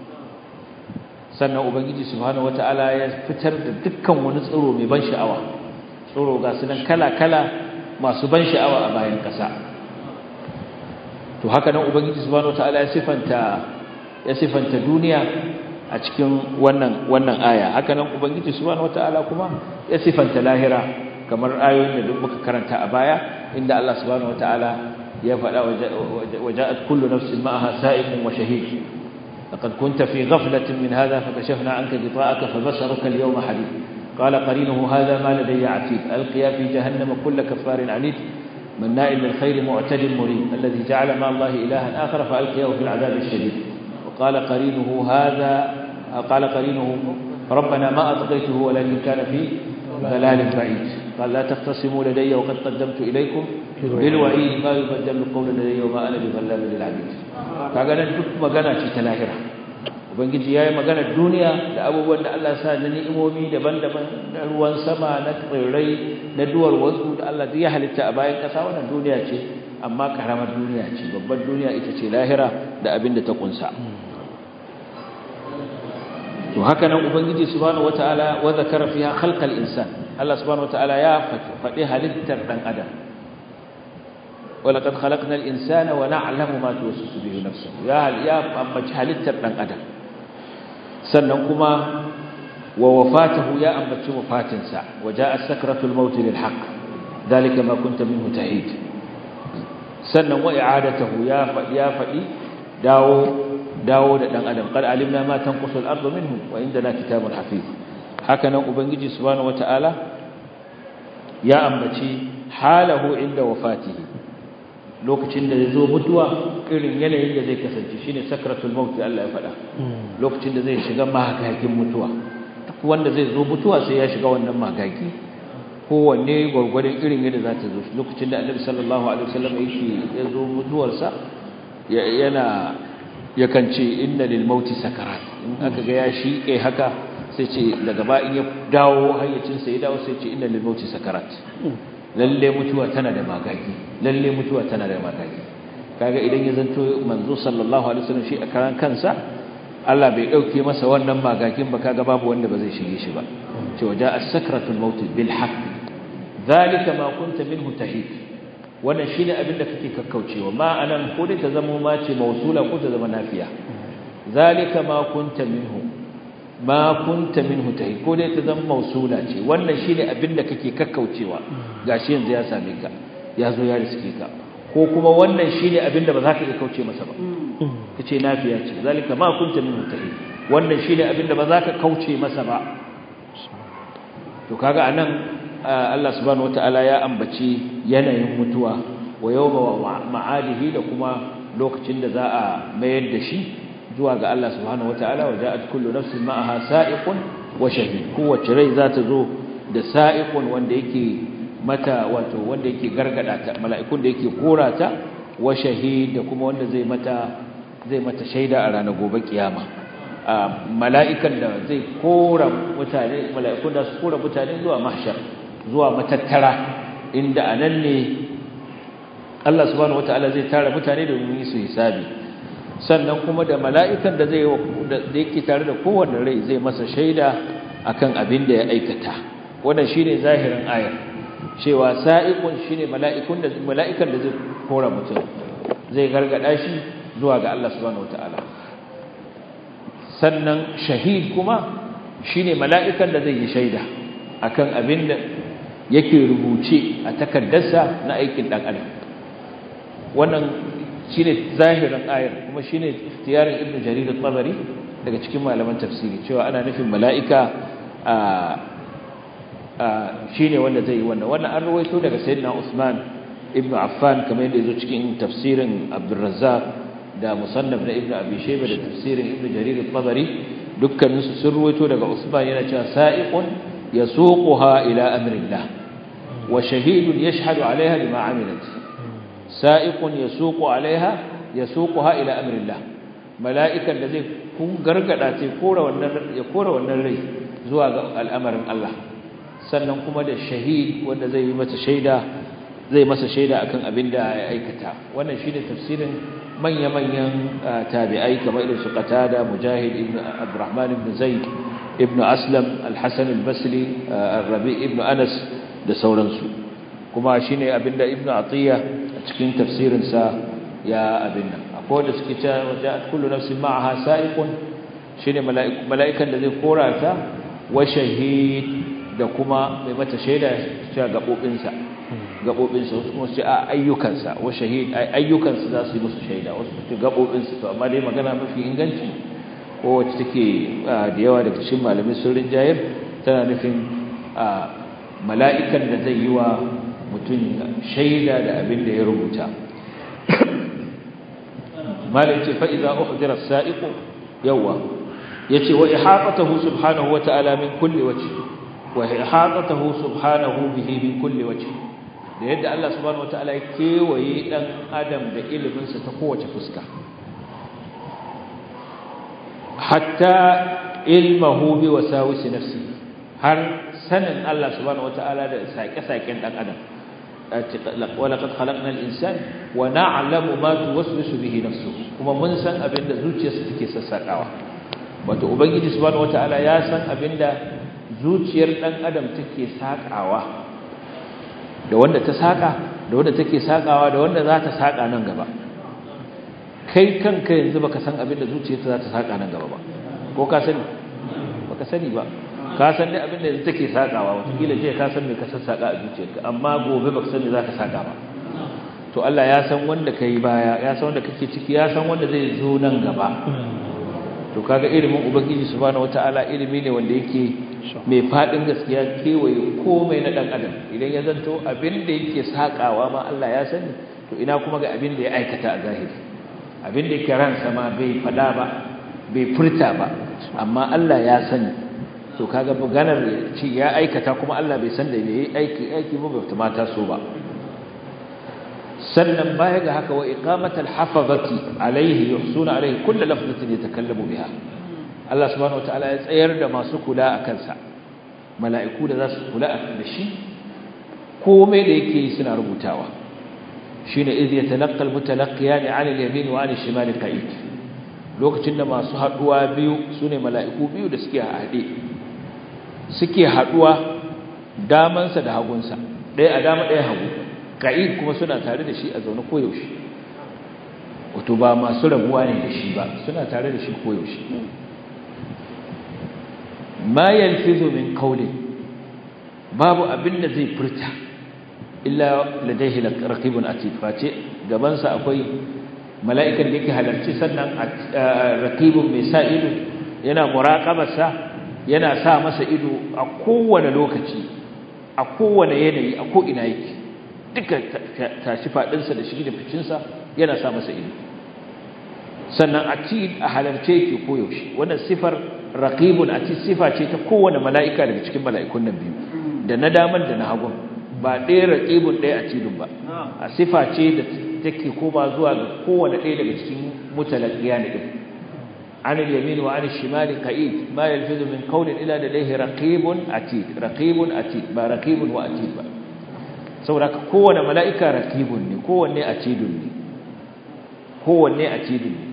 sannan ubangiji subhanahu wataala ya fitar da dukkan wani tsiro mai ban sha'awa tsiro ga su nan kala-kala masu ban sha'awa a bayan ƙasa to haka nan ubangiji subhanahu wataala ya sifanta ya sifanta duniya a cikin wannan wannan aya haka nan ubangiji subhanahu wataala kuma ya sifanta lahira kamar ayoyin da duk muka karanta a baya inda Allah subhanahu wataala يا فلا وجاءت كل نفس معها سائق وشهيد لقد كنت في غفلة من هذا فكشفنا عنك غطاءك فبصرك اليوم حديد قال قرينه هذا ما لدي عتيد ألقيا في جهنم كل كفار عنيد مناء للخير معتد مريب الذي جعل مع الله إلها آخر فألقياه في العذاب الشديد وقال قرينه هذا قال قرينه ربنا ما أطغيته ولكن كان في ضلال بعيد قال لا تختصموا لدي وقد قدمت إليكم بالوعيد ما يبدل القول لدي وما أنا بظلام للعبيد kaga nan duk magana ce ta lahira ubangiji yayi magana duniya da abubuwan da Allah ya sa na ni'imomi daban-daban na ruwan sama na tsirrai na duwar wasu da Allah ya halitta a bayan kasa wannan duniya ce amma karamar duniya ce babbar duniya ita ce lahira da abin da ta kunsa to haka nan ubangiji subhanahu wataala wa zakara fiha khalqal insan Allah subhanahu wataala ya faɗi halittar dan adam walaqad khalaqnal insana wa na'lamu ma tuwaswisu bihi nafsuhu ya ya ambaci halittar dan adam sannan kuma wa wafatuhu ya ambaci wafatinsa waja'a sakratul maut lil haqq dalika ma kunta minhu tahid sannan wa i'adatuhu ya faɗi ya faɗi dawo dawo da dan adam qad alimna ma tanqusul ardu minhum wa indana kitabun hafiz haka nan ubangiji subhanahu wataala ya ambaci halahu inda wafatihi lokacin da zai zo mutuwa irin yanayin da zai kasance shine sakratul maut Allah ya faɗa lokacin da zai shiga magagin mutuwa duk wanda zai zo mutuwa sai ya shiga wannan magagi kowanne gurgurdan irin yadda za ta zo lokacin da Annabi sallallahu alaihi wasallam yake ya zo mutuwarsa yana yakan ce inna lil mauti sakarat in aka ga ya shike haka sai ce daga ba in ya dawo hayyacin sa ya dawo sai ce inna lil mauti sakarat lalle mutuwa tana da magagi lalle mutuwa tana da magagi kaga idan ya zanto manzo sallallahu alaihi wasallam shi a karan kansa Allah bai dauke masa wannan magagin ba kaga babu wanda ba zai shige shi ba ce waja as-sakratul maut bil haqq zalika ma kunta minhu tahid wannan shine abin da kake kakkaucewa ma anan ko dai ta zama ma ce mausula ko ta zama nafiya zalika ma kunta minhu ma kunta minhu tahid ko dai ta zama mausula ce wannan shine abin da kake kakkaucewa gashi yanzu ya same ka ya zo ya riske ka ko kuma wannan shine abin da ba za ka iya kauce masa ba kace nafiya ce zalika ma kunta minhu tahid wannan shine abin da ba za ka kauce masa ba to kaga anan Allah subhanahu wataala ya ambaci yanayin mutuwa wa yawma ma'adihi da kuma lokacin da za a mayar da shi zuwa ga Allah subhanahu wataala wa ja'at kullu nafsin ma'aha sa'iqun wa shahid kowace rai za ta zo da sa'iqun wanda yake mata wato wanda yake gargada ta mala'ikun da yake korata wa shahid da kuma wanda zai mata zai mata shaida a ranar gobe kiyama mala'ikan da zai kora mutane mala'ikun da su kora mutane zuwa mahshar zuwa matattara inda anan ne Allah subhanahu wataala zai tara mutane domin su hisabi sannan kuma da mala'ikan da zai da yake tare da kowanne rai zai masa shaida akan abin da ya aikata wannan shine zahirin ayar cewa sa'iqun shine mala'ikun da mala'ikan da zai kora mutum zai gargada shi zuwa ga Allah subhanahu wataala sannan shahid kuma shine mala'ikan da zai yi shaida akan abin da yake rubuce a takaddarsa na aikin dan adam wannan shine zahirin ayar kuma shine ikhtiyarin ibnu jarir at-tabari daga cikin malaman tafsiri cewa ana nufin mala'ika a a shine wanda zai yi wannan wannan an rawaito daga sayyidina Usman ibn Affan kamar yadda yazo cikin tafsirin Abdul Razzaq da musannaf na ibnu Abi Shayba da tafsirin ibnu jarir at-tabari dukkanin su sun rawaito daga Usman yana cewa sa'iqun yasuquha ila amrillah wa shahidun yashhadu 'alayha lima 'amilat sa'iqun yasuqu 'alayha yasuquha ila amrillah mala'ikan da zai kun gargada sai kora wannan ya kora wannan rai zuwa ga al'amarin Allah sannan kuma da shahid wanda zai yi masa shaida zai masa shaida akan abin da ya aikata wannan shine tafsirin manya-manyan tabi'ai kamar irin su Qatada Mujahid ibn Abdurrahman ibn Zaid ibn Aslam al-Hasan al-Basri Rabi' ibn Anas da sauransu kuma shine abinda Ibn Atiyya a cikin tafsirin sa ya abin nan akwai da suke cewa ja'at kullu nafsin ma'aha sa'iqun shine mala'ikan da zai korata wa shahid da kuma mai mata shaida cewa gabobinsa gabobinsa wasu kuma su a ayyukansa wa shahid ayyukansa za su yi musu shaida wasu su gabobinsa to amma dai magana mafi inganci ko wacce take da yawa daga cikin malamai sun rinjayar tana nufin mala'ikan da zai yi wa mutum shaida da abin da ya rubuta malai ce fa idza uhdira as-sa'iqu yawa yace wa ihaqatuhu subhanahu wa ta'ala min kulli wajh wa ihaqatuhu subhanahu bihi min kulli wajh da yadda Allah subhanahu wa ta'ala ya kewaye dan adam da ilimin sa ta kowace fuska hatta ilmuhu bi wasawisi nafsi har sanin Allah subhanahu wa ta'ala da sake-saken dan adam ولقد خلقنا الانسان ونعلم ما توسوس به نفسه kuma mun san abinda zuciyarsa take sassakawa wato ubangiji subhanahu wataala ya san abinda zuciyar dan adam take sakawa da wanda ta saka da wanda take sakawa da wanda za ta saka nan gaba kai kanka yanzu baka san abinda zuciyarka za ta saka nan gaba ba ko ka sani baka sani ba ka san dai abin da yanzu take sakawa wataƙila je ka san me ka sassaka a zuciyarka amma gobe baka san me zaka saka ba to Allah ya san wanda kai baya ya san wanda kake ciki ya san wanda zai zo nan gaba to kaga ilimin ubangiji subhanahu wataala ilimi ne wanda yake mai fadin gaskiya kewaye komai na dan adam idan ya zanto abin da yake sakawa ma Allah ya sani to ina kuma ga abin da ya aikata a zahiri abin da yake ransa ma bai fada ba bai furta ba amma Allah ya sani to kaga maganar ci ya aikata kuma Allah bai san da bai aiki aiki ba bai mata so ba sannan baya ga haka wa iqamatul hafazati alaihi yuhsuna alaihi kullu lafzatin yatakallamu biha Allah subhanahu wataala ya tsayar da masu kula a kansa mala'iku da za su kula da shi komai da yake yi suna rubutawa shine iz yatalaqqa almutalaqqiyan 'ala al-yamin wa 'ala al-shimal qa'id lokacin da masu haduwa biyu sune mala'iku biyu da suke haɗe suke haduwa damansa da hagunsa ɗaya a dama ɗaya hagu qa'id kuma suna tare da shi a zaune koyaushe wato ba masu rabuwa ne da shi ba suna tare da shi koyaushe ma yalfizu min qawli babu abin da zai furta illa ladayhi raqibun atid face gaban sa akwai mala'ikan da yake halarci sannan raqibun mai sa ido yana muraqabar sa yana sa masa ido a kowane lokaci a kowane yanayi a ko ina yake duka tashi fadin sa da shi da ficin sa yana sa masa ido sannan atid a halarce yake koyaushe wannan sifar raqibun atid sifa ce ta kowane mala'ika daga cikin mala'ikun nan biyu da na daman da na hagun ba ɗaya raqibun ɗaya atidun ba a sifa ce da take koma zuwa ga kowane ɗaya daga cikin mutalaqqiyan din an al-yamin wa an al-shimal qa'id ma yalfizu min qawlin illa ladayhi raqibun atid raqibun atid ba raqibun wa atid ba saboda kowane mala'ika raqibun ne kowanne atidun ne kowanne atidun ne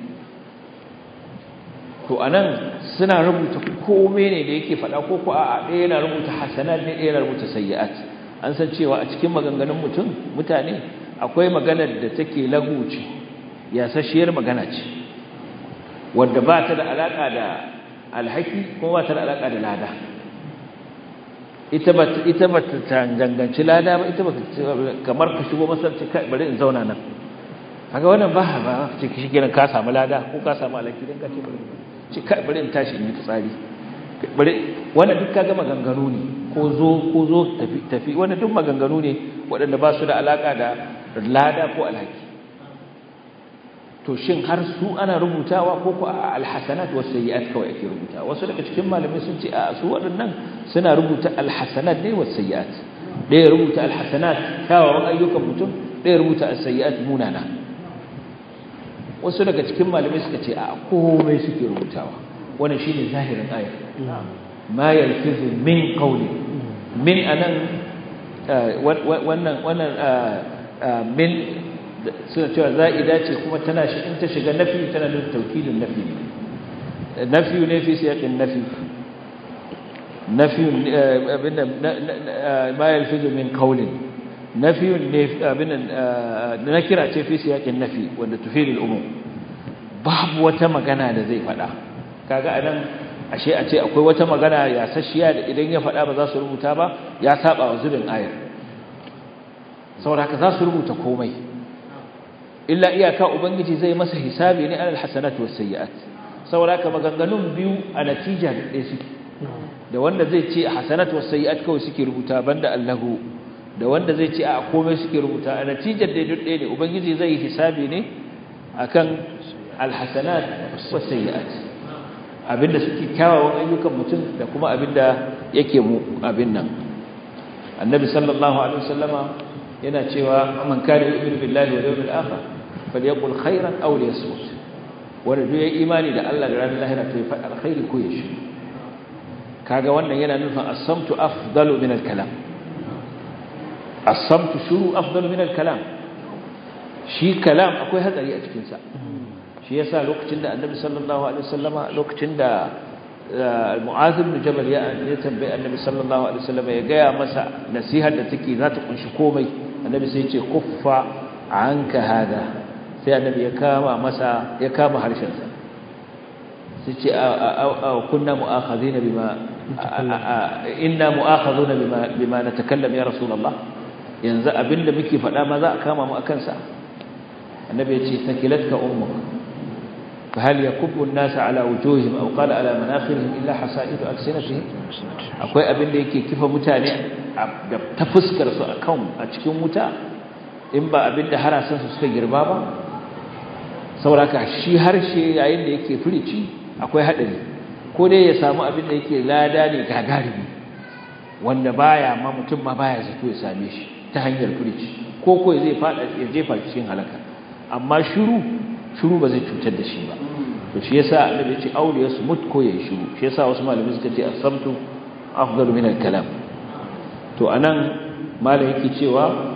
to anan suna rubuta komai ne da yake faɗa ko ko a ɗaya yana rubuta hasanat ne ɗaya yana rubuta sayyi'at an san cewa a cikin maganganun mutum mutane akwai maganar da take laguci yasasshiyar magana ce wanda ba ta da alaka da alhaki kuma ba ta da alaka da lada ita ba ita ba ta danganci lada ba ita ba kamar ka shigo masallaci kai bari in zauna nan kaga wannan ba ba ciki shigen ka samu lada ko ka samu alhaki dan ka ce bari ci kai bari in tashi in yi fitsari bari wannan duk kaga maganganu ne ko zo ko zo tafi tafi wannan duk maganganu ne waɗanda ba su da alaka da lada ko alhaki to shin har su ana rubutawa ko ko alhasanat was sayyi'at kawai ake rubuta wasu daga cikin malamai sun ce a su waɗannan suna rubuta alhasanat ne was sayyi'at ɗaya rubuta alhasanat kyawawan ayyukan mutum ɗaya rubuta as-sayyi'at munana wasu daga cikin malamai suka ce a komai suke rubutawa wannan shine zahirin ayar ma yalfizu min qawli min anan wannan wannan min suna cewa za'ida ce kuma tana shi in ta shiga nafi tana nufin taukidin nafi ne nafi ne fi siyaqin nafi nafi abinda ma yalfizu min qawlin nafi ne abinda nakira ce fi siyaqin nafi wanda tufidul umum babu wata magana da zai fada kaga anan ashe a ce akwai wata magana ya sashiya da idan ya fada ba za su rubuta ba ya saba wa zubin ayar saboda haka za su rubuta komai illa iyaka ubangiji zai masa hisabi ne alal hasanat was sayyi'at saboda haka maganganun biyu a natija da ɗaya suke da wanda zai ce hasanat was sayyi'at kawai suke rubuta banda Allahu da wanda zai ce a komai suke rubuta a natijar da ɗaya ne ubangiji zai hisabi ne akan alhasanat was sayyi'at abinda suke kyawawan ayyukan mutum da kuma abinda yake mu abin nan annabi sallallahu alaihi wasallama yana cewa man kana yu'minu billahi wal yawmil akhir falyaqul khairan aw liyasmut wanda duk yayi imani da Allah da ranar lahira to ya faɗa alkhairi ko ya shi kaga wannan yana nufin as-samtu afdalu min al-kalam as-samtu shuru afdalu min al-kalam shi kalam akwai hatsari a cikin sa shi yasa lokacin da annabi sallallahu alaihi wasallama lokacin da Mu'adh ibn Jabal ya tambaye annabi sallallahu alaihi wasallama ya gaya masa nasihar da take za ta kunshi komai annabi sai ya ce kuffa anka hada sai annabi ya kama masa ya kama harshen sa sai ce kunna mu'akhadhina bima inna mu'akhadhuna bima bima natakallam ya rasulullah yanzu abinda muke faɗa ma za a kama mu akan sa annabi ya ce sakilatka ummuk فهل يكب الناس على وجوههم أو قال على مناخرهم إلا حصائد ألسنتهم akwai abin da yake kifa mutane da ta fuskar su akan a cikin wuta in ba abin da harasan su suka girba ba saboda ka shi harshe yayin da yake furici akwai hadari ko dai ya samu abin da yake lada ne gagarumi wanda baya ma mutum ma baya zato ya same shi ta hanyar furici ko ko zai fada ya jefa cikin halaka amma shiru shiru ba zai cutar da shi ba to shi yasa annabi ya ce aure ya smut ko yayi shiru shi yasa wasu malamai suka ce as-samtu afdalu min al-kalam to anan malai yake cewa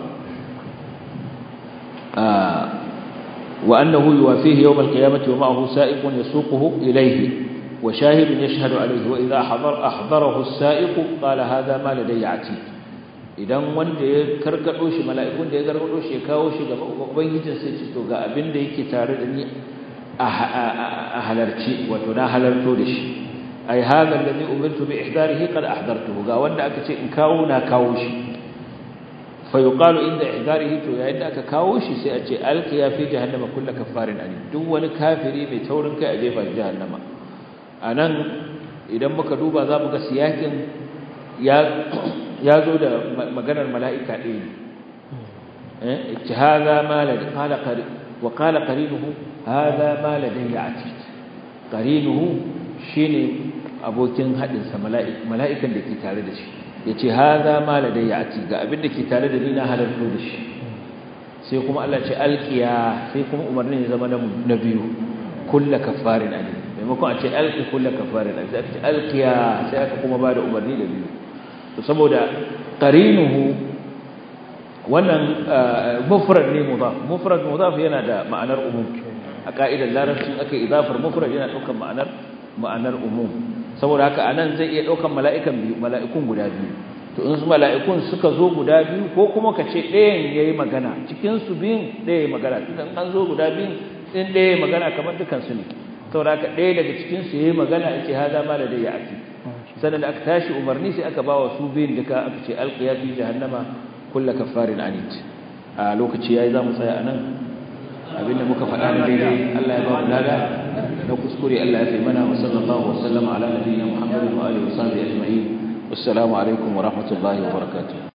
wa annahu yuwafihi yawm al-qiyamati wa ma'ahu sa'iqun yasuquhu ilayhi wa shahidun yashhadu alayhi wa idha hadar ahdarahu as-sa'iqu qala hadha ma ladayya atid idan wanda ya karkado shi mala'ikun da ya karkado shi ya kawo shi gaba ubangijin sai ce to ga abin da yake tare da ni a halarci wato na halarto da shi ai hadha alladhi umirtu bi ihdarihi qad ahdartuhu ga wanda aka ce in kawo na kawo shi fa yuqalu inda ihdarihi to yayin da aka kawo shi sai a ce alqiya fi jahannama kullu kaffarin alim duk wani kafiri mai taurin kai a jefa jahannama anan idan muka duba za mu ga siyakin ya ya zo da maganar mala'ika ɗaya ne eh hadha ma la qala qari wa qala qarinuhu hadha ma ladayya atid qarinuhu shine abokin hadin sa mala'ikan da ke tare da shi yace hadha ma ladayya atid ga abin da ke tare da ni na halarto da shi sai kuma Allah ce alqiya sai kuma umarnin ya zama na biyu kullu kaffarin alim maimakon a ce alqi kullu kaffarin alim sai aka ce alqiya sai aka kuma bada umarni da biyu to saboda qarinuhu wannan mufrad ne mudaf mufrad mudaf yana da ma'anar umum a ka'idar larabci aka idafar mufrad yana daukan ma'anar ma'anar umum saboda haka anan zai iya daukan mala'ikan biyu mala'ikun guda biyu to in su mala'ikun suka zo guda biyu ko kuma ka ce ɗayan yayi magana cikin su biyun ɗaya yayi magana idan an zo guda biyun din ɗaya yayi magana kamar dukan su ne saboda haka ɗaya daga cikin su yayi magana yace hada ma da ya afi sannan da aka tashi umarni sai aka bawa su biyun duka aka ce alqiya fi jahannama kullu kaffarin anit a lokaci yayi zamu tsaya anan abinda muka faɗa na daidai Allah ya ba mu lada na kuskure Allah ya fi mana wa sallallahu wa sallama ala nabiyyina Muhammadin wa alihi wa sahbihi ajma'in assalamu alaikum wa rahmatullahi wa barakatuh